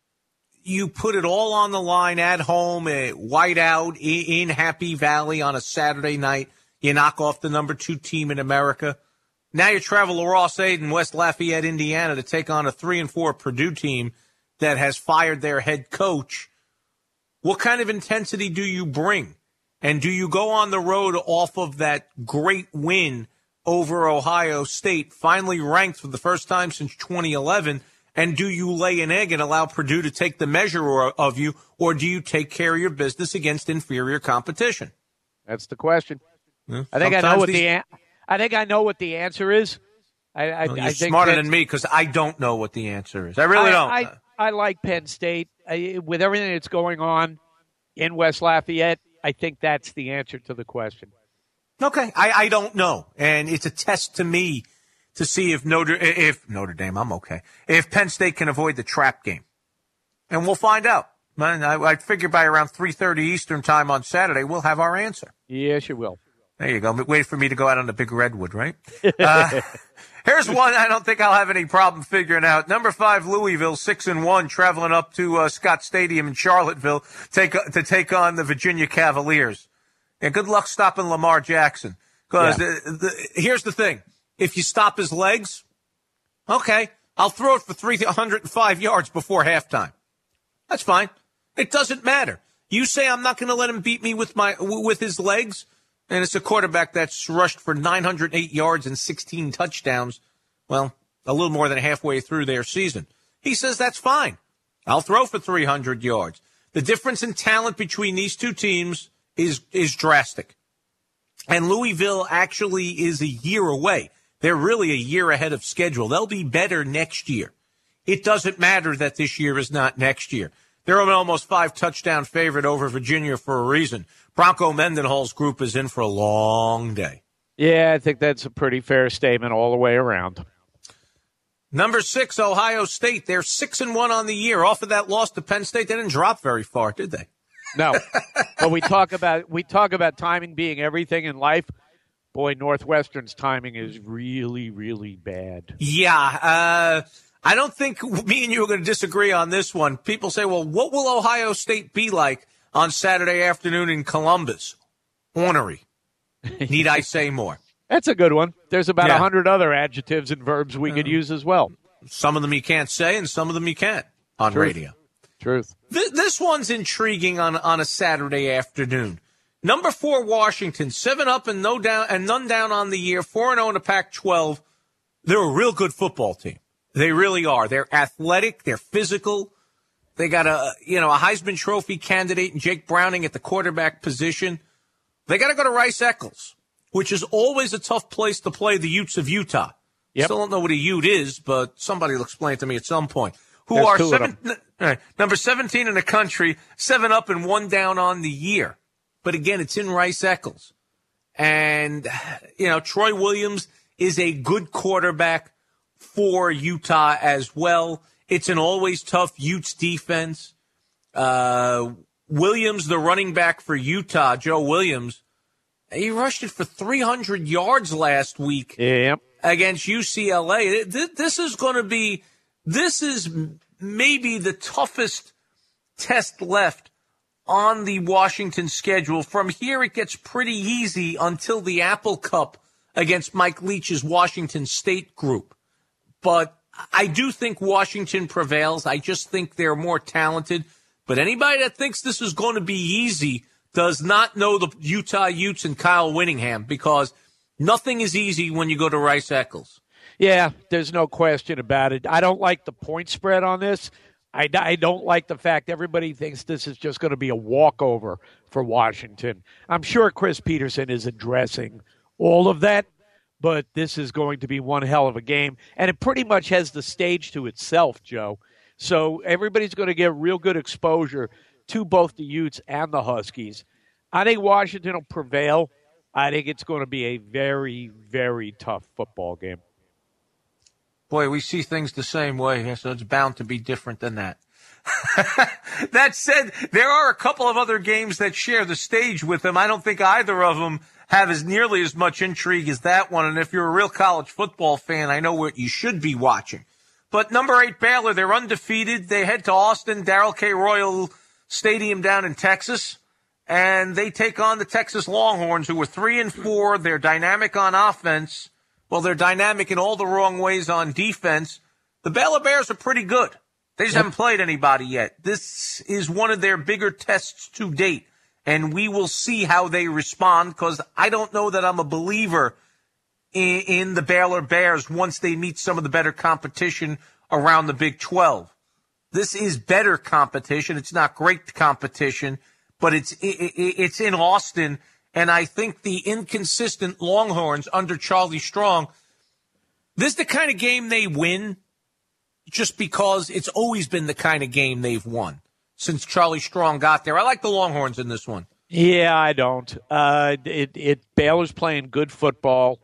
You put it all on the line at home, at whiteout in Happy Valley on a Saturday night. You knock off the number two team in America. Now you travel to Ross Aiden, West Lafayette, Indiana, to take on a three and four Purdue team that has fired their head coach. What kind of intensity do you bring? And do you go on the road off of that great win over Ohio State, finally ranked for the first time since twenty eleven? And do you lay an egg and allow Purdue to take the measure of you, or do you take care of your business against inferior competition? That's the question. Yeah, I think I know what these... the an- I think I know what the answer is. I, I, well, you're I think smarter Penn... than me because I don't know what the answer is. I really I, don't. I, I like Penn State. I, with everything that's going on in West Lafayette, I think that's the answer to the question. Okay, I, I don't know, and it's a test to me to see if Notre if Notre Dame, I'm okay, if Penn State can avoid the trap game, and we'll find out. Man, I, I figure by around three thirty Eastern time on Saturday, we'll have our answer. Yes, you will. There you go. Wait for me to go out on the big redwood, right? Uh, here's one I don't think I'll have any problem figuring out. Number five, Louisville, six and one, traveling up to uh, Scott Stadium in Charlottesville take, to take on the Virginia Cavaliers. And good luck stopping Lamar Jackson. Because yeah. the, the, here's the thing. If you stop his legs, okay, I'll throw it for three hundred five yards before halftime. That's fine. It doesn't matter. You say I'm not going to let him beat me with my with his legs, and it's a quarterback that's rushed for nine hundred eight yards and sixteen touchdowns, well, a little more than halfway through their season. He says that's fine. I'll throw for three hundred yards. The difference in talent between these two teams is is drastic. And Louisville actually is a year away. They're really a year ahead of schedule. They'll be better next year. It doesn't matter that this year is not next year. They're an almost five touchdown favorite over Virginia for a reason. Bronco Mendenhall's group is in for a long day. Yeah, I think that's a pretty fair statement all the way around. Number six, Ohio State. They're six and one on the year. Off of that loss to Penn State, they didn't drop very far, did they? No. But we talk about we talk about timing being everything in life. Boy, Northwestern's timing is really, really bad. Yeah. Uh, I don't think me and you are going to disagree on this one. People say, well, what will Ohio State be like on Saturday afternoon in Columbus? Ornery. Need I say more? That's a good one. There's about a Yeah. hundred other adjectives and verbs we could use as well. Some of them you can't say, and some of them you can't on Truth. radio. Truth. Th- this one's intriguing on on a Saturday afternoon. Number four, Washington, seven up and no down and none down on the year, four and zero in the Pac twelve. They're a real good football team. They really are. They're athletic. They're physical. They got a you know a Heisman Trophy candidate in Jake Browning at the quarterback position. They got to go to Rice-Eccles, which is always a tough place to play the Utes of Utah. Yep. Still don't know what a Ute is, but somebody will explain it to me at some point. Who There's are two of seven, them. all right, number seventeen in the country, seven up and one down on the year. But again, it's in Rice-Eccles. And, you know, Troy Williams is a good quarterback for Utah as well. It's an always tough Utes defense. Uh, Williams, the running back for Utah, Joe Williams, he rushed it for three hundred yards last week yep. against U C L A. This is going to be, this is maybe the toughest test left on the Washington schedule. From here, it gets pretty easy until the Apple Cup against Mike Leach's Washington State group. But I do think Washington prevails. I just think they're more talented. But anybody that thinks this is going to be easy does not know the Utah Utes and Kyle Whittingham, because nothing is easy when you go to Rice-Eccles. Yeah, there's no question about it. I don't like the point spread on this. I, I don't like the fact everybody thinks this is just going to be a walkover for Washington. I'm sure Chris Peterson is addressing all of that, but this is going to be one hell of a game. And it pretty much has the stage to itself, Joe. So everybody's going to get real good exposure to both the Utes and the Huskies. I think Washington will prevail. I think it's going to be a very, very tough football game. Boy, we see things the same way, so it's bound to be different than that. That said, there are a couple of other games that share the stage with them. I don't think either of them have as nearly as much intrigue as that one. And if you're a real college football fan, I know what you should be watching. But number eight, Baylor, they're undefeated. They head to Austin, Darrell K. Royal Stadium down in Texas, and they take on the Texas Longhorns, who are three and four. They're dynamic on offense. Well, they're dynamic in all the wrong ways on defense. The Baylor Bears are pretty good. They just yep. haven't played anybody yet. This is one of their bigger tests to date, and we will see how they respond, because I don't know that I'm a believer in, in the Baylor Bears once they meet some of the better competition around the Big twelve. This is better competition. It's not great competition, but it's it, it, it's in Austin. And I think the inconsistent Longhorns under Charlie Strong, this is the kind of game they win just because it's always been the kind of game they've won since Charlie Strong got there. I like the Longhorns in this one. Yeah, I don't. Uh, it, it Baylor's playing good football.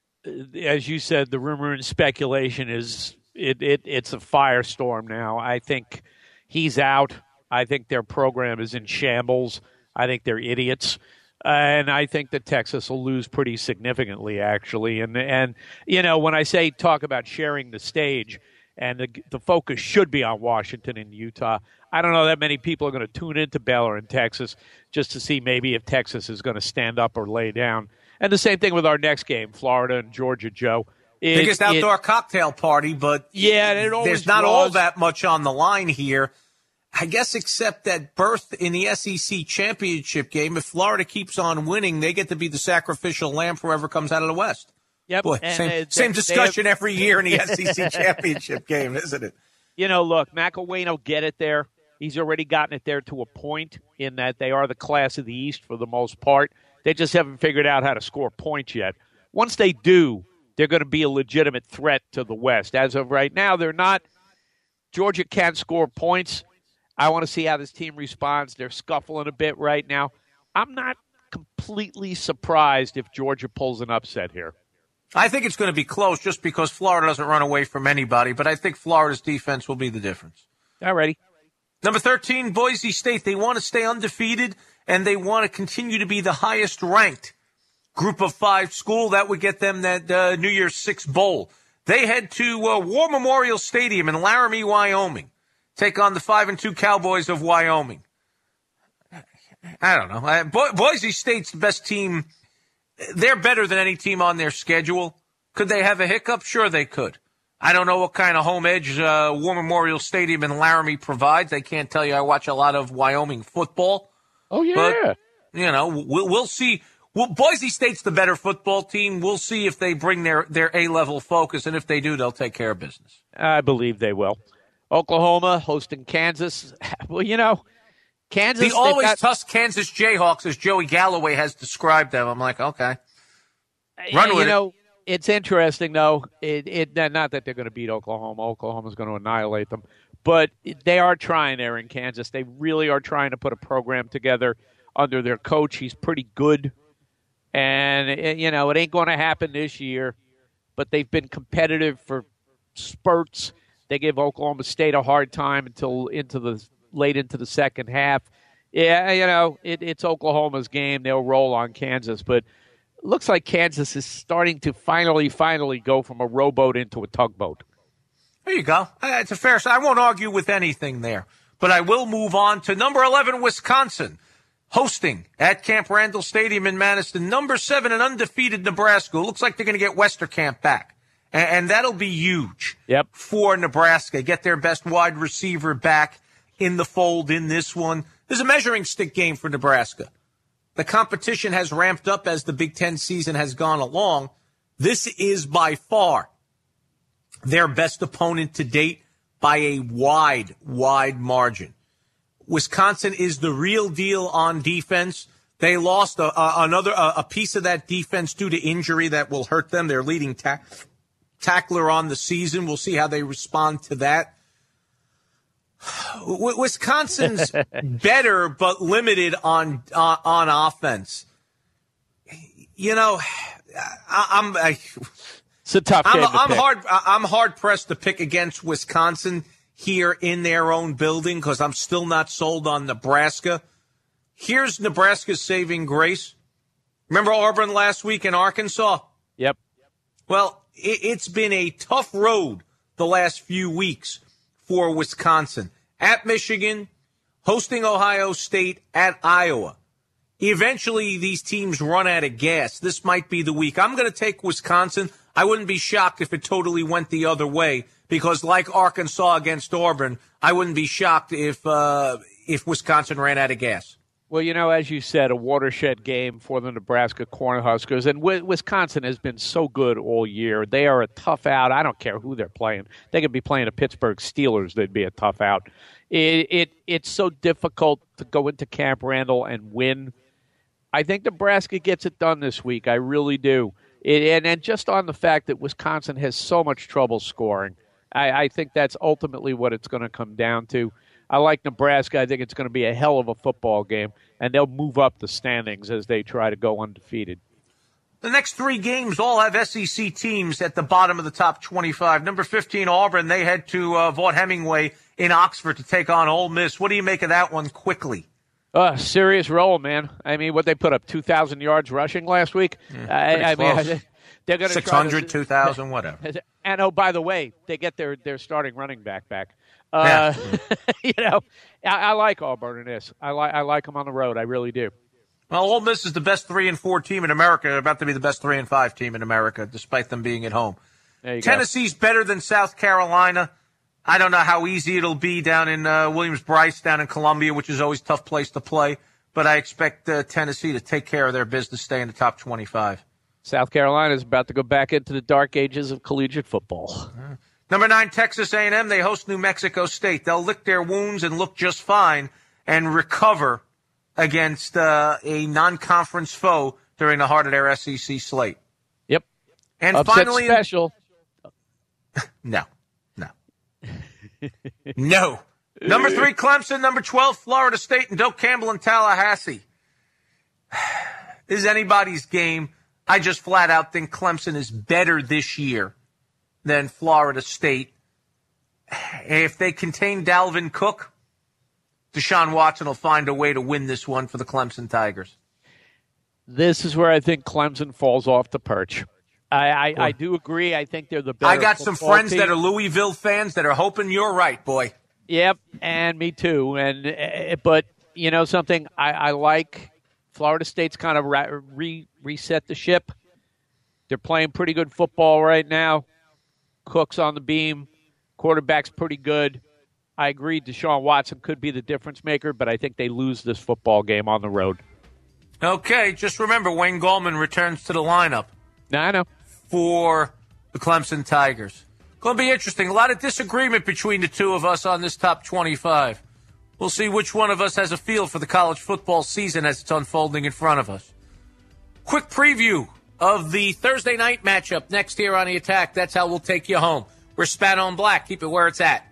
As you said, the rumor and speculation is it, it it's a firestorm now. I think he's out. I think their program is in shambles. I think they're idiots. And I think that Texas will lose pretty significantly, actually. And, and you know, when I say talk about sharing the stage, and the, the focus should be on Washington and Utah, I don't know that many people are going to tune into Baylor and Texas just to see maybe if Texas is going to stand up or lay down. And the same thing with our next game, Florida and Georgia, Joe. It, Biggest outdoor it, cocktail party, but yeah, it always there's not draws. all that much on the line here. I guess except that berth in the S E C championship game, if Florida keeps on winning, they get to be the sacrificial lamb for whoever comes out of the West. Yep. Boy, and same, uh, same discussion have, every year in the S E C championship game, isn't it? You know, look, McElwain will get it there. He's already gotten it there to a point in that they are the class of the East for the most part. They just haven't figured out how to score points yet. Once they do, they're going to be a legitimate threat to the West. As of right now, they're not. Georgia can't score points. I want to see how this team responds. They're scuffling a bit right now. I'm not completely surprised if Georgia pulls an upset here. I think it's going to be close just because Florida doesn't run away from anybody, but I think Florida's defense will be the difference. All righty. Number thirteen, Boise State. They want to stay undefeated, and they want to continue to be the highest-ranked group of five school. That would get them that uh, New Year's Six bowl. They head to uh, War Memorial Stadium in Laramie, Wyoming. Take on the five and two Cowboys of Wyoming. I don't know. I, Bo- Boise State's the best team. They're better than any team on their schedule. Could they have a hiccup? Sure, they could. I don't know what kind of home edge uh, War Memorial Stadium in Laramie provides. I can't tell you. I watch a lot of Wyoming football. Oh, yeah. But, you know, we'll, we'll see. Well, Boise State's the better football team. We'll see if they bring their, their A-level focus, and if they do, they'll take care of business. I believe they will. Oklahoma hosting Kansas. Well, you know, Kansas. The always got, tough Kansas Jayhawks, as Joey Galloway has described them. I'm like, okay. Run with you it. know, it's interesting, though. It, it Not that they're going to beat Oklahoma. Oklahoma's going to annihilate them. But they are trying there in Kansas. They really are trying to put a program together under their coach. He's pretty good. And, you know, it ain't going to happen this year. But they've been competitive for spurts. They give Oklahoma State a hard time until into the late into the second half. Yeah, you know, it, it's Oklahoma's game. They'll roll on Kansas. But it looks like Kansas is starting to finally, finally go from a rowboat into a tugboat. There you go. It's a fair. I won't argue with anything there. But I will move on to number eleven, Wisconsin, hosting at Camp Randall Stadium in Madison. Number seven, an undefeated Nebraska. It looks like they're going to get Westerkamp back. And that'll be huge yep. for Nebraska. Get their best wide receiver back in the fold in this one. There's a measuring stick game for Nebraska. The competition has ramped up as the Big Ten season has gone along. This is by far their best opponent to date by a wide, wide margin. Wisconsin is the real deal on defense. They lost a, a, another a, a piece of that defense due to injury that will hurt them. Their leading ta- tackler on the season. We'll see how they respond to that. Wisconsin's better but limited on uh, on offense. You know, I, I'm. I, it's a tough game I'm, to I'm pick. hard. I'm hard pressed to pick against Wisconsin here in their own building because I'm still not sold on Nebraska. Here's Nebraska's saving grace. Remember Auburn last week in Arkansas? Yep. Well, it, it's been a tough road the last few weeks for Wisconsin. At Michigan, hosting Ohio State, at Iowa. Eventually, these teams run out of gas. This might be the week. I'm going to take Wisconsin. I wouldn't be shocked if it totally went the other way because like Arkansas against Auburn, I wouldn't be shocked if uh, if Wisconsin ran out of gas. Well, you know, as you said, a watershed game for the Nebraska Cornhuskers. And Wisconsin has been so good all year. They are a tough out. I don't care who they're playing. They could be playing the Pittsburgh Steelers. They'd be a tough out. It, it It's so difficult to go into Camp Randall and win. I think Nebraska gets it done this week. I really do. It, and, and just on the fact that Wisconsin has so much trouble scoring, I, I think that's ultimately what it's going to come down to. I like Nebraska. I think it's going to be a hell of a football game, and they'll move up the standings as they try to go undefeated. The next three games all have S E C teams at the bottom of the top twenty-five. Number fifteen, Auburn, they head to uh, Vaught Hemingway in Oxford to take on Ole Miss. What do you make of that one quickly? Uh, serious roll, man. I mean, what they put up, two thousand yards rushing last week? Yeah, I, I mean, they're going to six hundred, two thousand, whatever. And, oh, by the way, they get their, their starting running back back. Uh, yeah. you know, I, I like Auburn in this. I like I like them on the road. I really do. Well, Ole Miss is the best three and four team in America. They're about to be the best three and five team in America, despite them being at home. Tennessee's go. better than South Carolina. I don't know how easy it'll be down in uh, Williams-Brice, down in Columbia, which is always a tough place to play. But I expect uh, Tennessee to take care of their business, stay in the top twenty-five. South Carolina is about to go back into the dark ages of collegiate football. Uh, Number nine, Texas A and M. They host New Mexico State. They'll lick their wounds and look just fine and recover against uh, a non-conference foe during the heart of their S E C slate. Yep. And Upset finally, special. no, no, no. Number three, Clemson. Number twelve, Florida State, and Doak Campbell in Tallahassee. This is anybody's game. I just flat out think Clemson is better this year than Florida State. If they contain Dalvin Cook, Deshaun Watson will find a way to win this one for the Clemson Tigers. This is where I think Clemson falls off the perch. I, I, I do agree. I think they're the better I got some friends team. that are Louisville fans that are hoping you're right, boy. Yep, and me too. And uh, But, you know something, I, I like Florida State's kind of re- reset the ship. They're playing pretty good football right now. Cook's on the beam. Quarterback's pretty good. I agree Deshaun Watson could be the difference maker, but I think they lose this football game on the road. Okay, just remember Wayne Gallman returns to the lineup. No, I know. For the Clemson Tigers. Going to be interesting. A lot of disagreement between the two of us on this top twenty-five. We'll see which one of us has a feel for the college football season as it's unfolding in front of us. Quick preview of the Thursday night matchup next here on The Attack. That's how we'll take you home. We're Spano and Black. Keep it where it's at.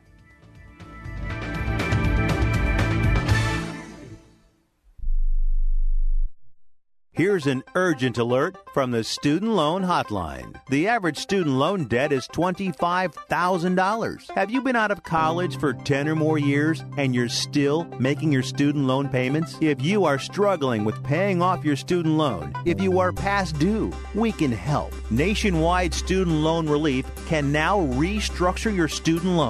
Here's an urgent alert from the Student Loan Hotline. The average student loan debt is twenty-five thousand dollars. Have you been out of college for ten or more years and you're still making your student loan payments? If you are struggling with paying off your student loan, if you are past due, we can help. Nationwide Student Loan Relief can now restructure your student loans.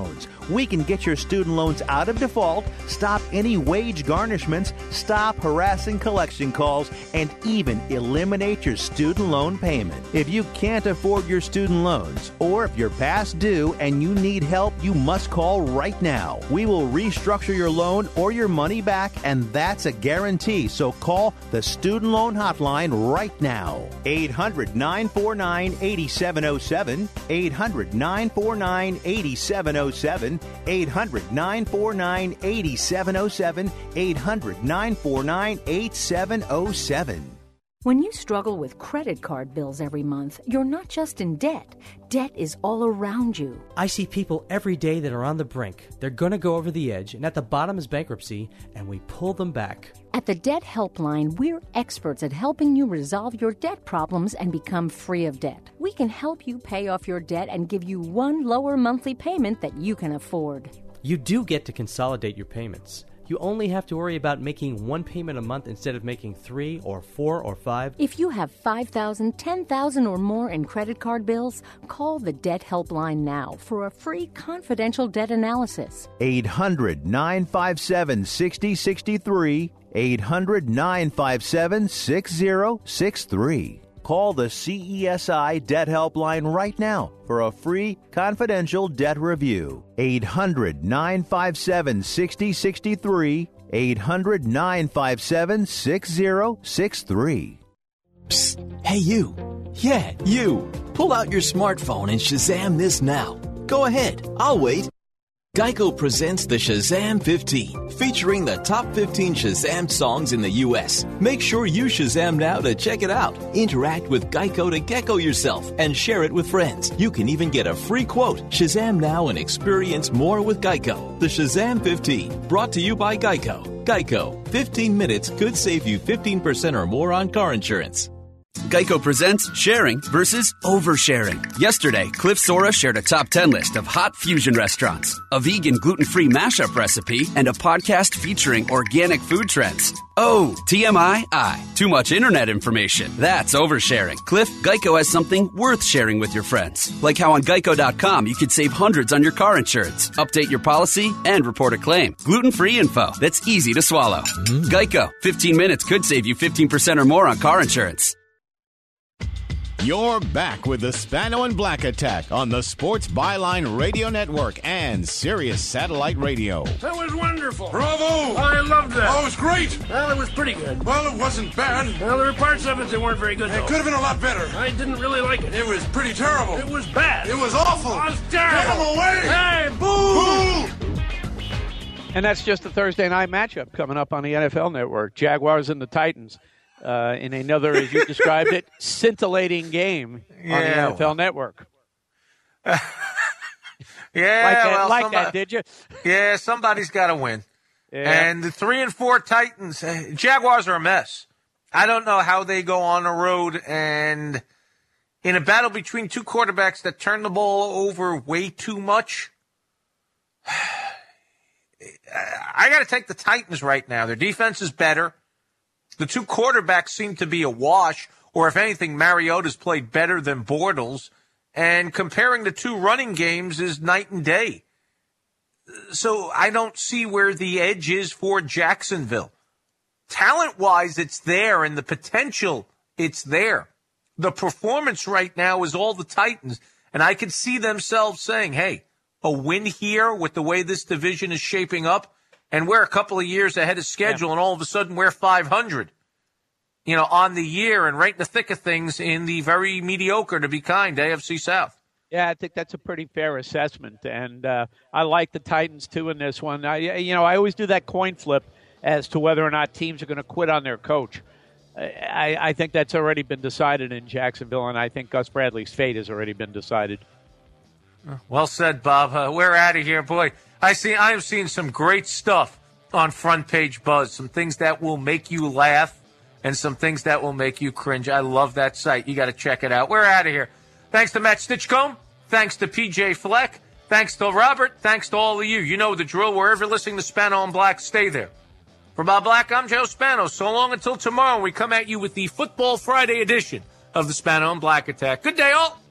we can get your student loans out of default, stop any wage garnishments, stop harassing collection calls, and even eliminate your student loan payment. If you can't afford your student loans, or if you're past due and you need help, you must call right now. We will restructure your loan or your money back, and that's a guarantee. So call the Student Loan Hotline right now. eight hundred, nine four nine, eight seven zero seven. eight hundred, nine four nine, eight seven zero seven. eight hundred, nine four nine, eight seven zero seven. eight hundred, nine four nine, eight seven zero seven. When you struggle with credit card bills every month, you're not just in debt. Debt is all around you. I see people every day that are on the brink. They're going to go over the edge, and at the bottom is bankruptcy, and we pull them back. At the Debt Helpline, we're experts at helping you resolve your debt problems and become free of debt. We can help you pay off your debt and give you one lower monthly payment that you can afford. You do get to consolidate your payments. You only have to worry about making one payment a month instead of making three or four or five. If you have five thousand dollars, ten thousand dollars or more in credit card bills, call the Debt Helpline now for a free confidential debt analysis. eight hundred, nine five seven, six zero six three. eight hundred, nine five seven, six zero six three. Call the C E S I Debt Helpline right now for a free confidential debt review. eight hundred, nine five seven, six zero six three. eight hundred, nine five seven, six zero six three. Psst. Hey, you. Yeah, you. Pull out your smartphone and Shazam this now. Go ahead. I'll wait. Geico presents the Shazam fifteen, featuring the top fifteen Shazam songs in the U S. Make sure you Shazam now to check it out. Interact with Geico to gecko yourself and share it with friends. You can even get a free quote. Shazam now and experience more with Geico. The Shazam fifteen, brought to you by Geico. Geico, fifteen minutes could save you fifteen percent or more on car insurance. Geico presents sharing versus oversharing. Yesterday, Cliff Sora shared a top ten list of hot fusion restaurants, a vegan gluten-free mashup recipe, and a podcast featuring organic food trends. Oh, T M I, I. Too much internet information. That's oversharing. Cliff, Geico has something worth sharing with your friends. Like how on Geico dot com you could save hundreds on your car insurance, update your policy, and report a claim. Gluten-free info that's easy to swallow. Mm. Geico, fifteen minutes could save you fifteen percent or more on car insurance. You're back with the Spano and Black Attack on the Sports Byline Radio Network and Sirius Satellite Radio. That was wonderful. Bravo! I loved that. Oh, it was great. Well, it was pretty good. Well, it wasn't bad. Well, there were parts of it that weren't very good, It though. could have been a lot better. I didn't really like it. It was pretty terrible. It was bad. It was awful. It was terrible. Get him away! Hey, boo! Boo! And that's just a Thursday night matchup coming up on the N F L Network. Jaguars and the Titans. Uh, in another, as you described it, scintillating game yeah. on the N F L Network. yeah, like that, well, like somebody, that, did you? Yeah, somebody's got to win. Yeah. And the three and four Titans, uh, Jaguars are a mess. I don't know how they go on the road and in a battle between two quarterbacks that turn the ball over way too much. I got to take the Titans right now. Their defense is better. The two quarterbacks seem to be a wash, or if anything, Mariota's played better than Bortles, and comparing the two running games is night and day. So I don't see where the edge is for Jacksonville. Talent-wise, it's there, and the potential, it's there. The performance right now is all the Titans, and I could see themselves saying, hey, a win here with the way this division is shaping up, and we're a couple of years ahead of schedule, yeah. and all of a sudden we're five hundred, you know, on the year and right in the thick of things in the very mediocre, to be kind, A F C South. Yeah, I think that's a pretty fair assessment, and uh, I like the Titans, too, in this one. I, you know, I always do that coin flip as to whether or not teams are going to quit on their coach. I, I think that's already been decided in Jacksonville, and I think Gus Bradley's fate has already been decided. Well said, Bob. Uh, we're out of here, boy. I see. I have seen some great stuff on Front Page Buzz. Some things that will make you laugh, and some things that will make you cringe. I love that site. You got to check it out. We're out of here. Thanks to Matt Stitchcomb. Thanks to P J Fleck. Thanks to Robert. Thanks to all of you. You know the drill. Wherever you're listening to Spano and Black, stay there. For Bob Black, I'm Joe Spano. So long until tomorrow, we come at you with the Football Friday edition of the Spano and Black Attack. Good day, all.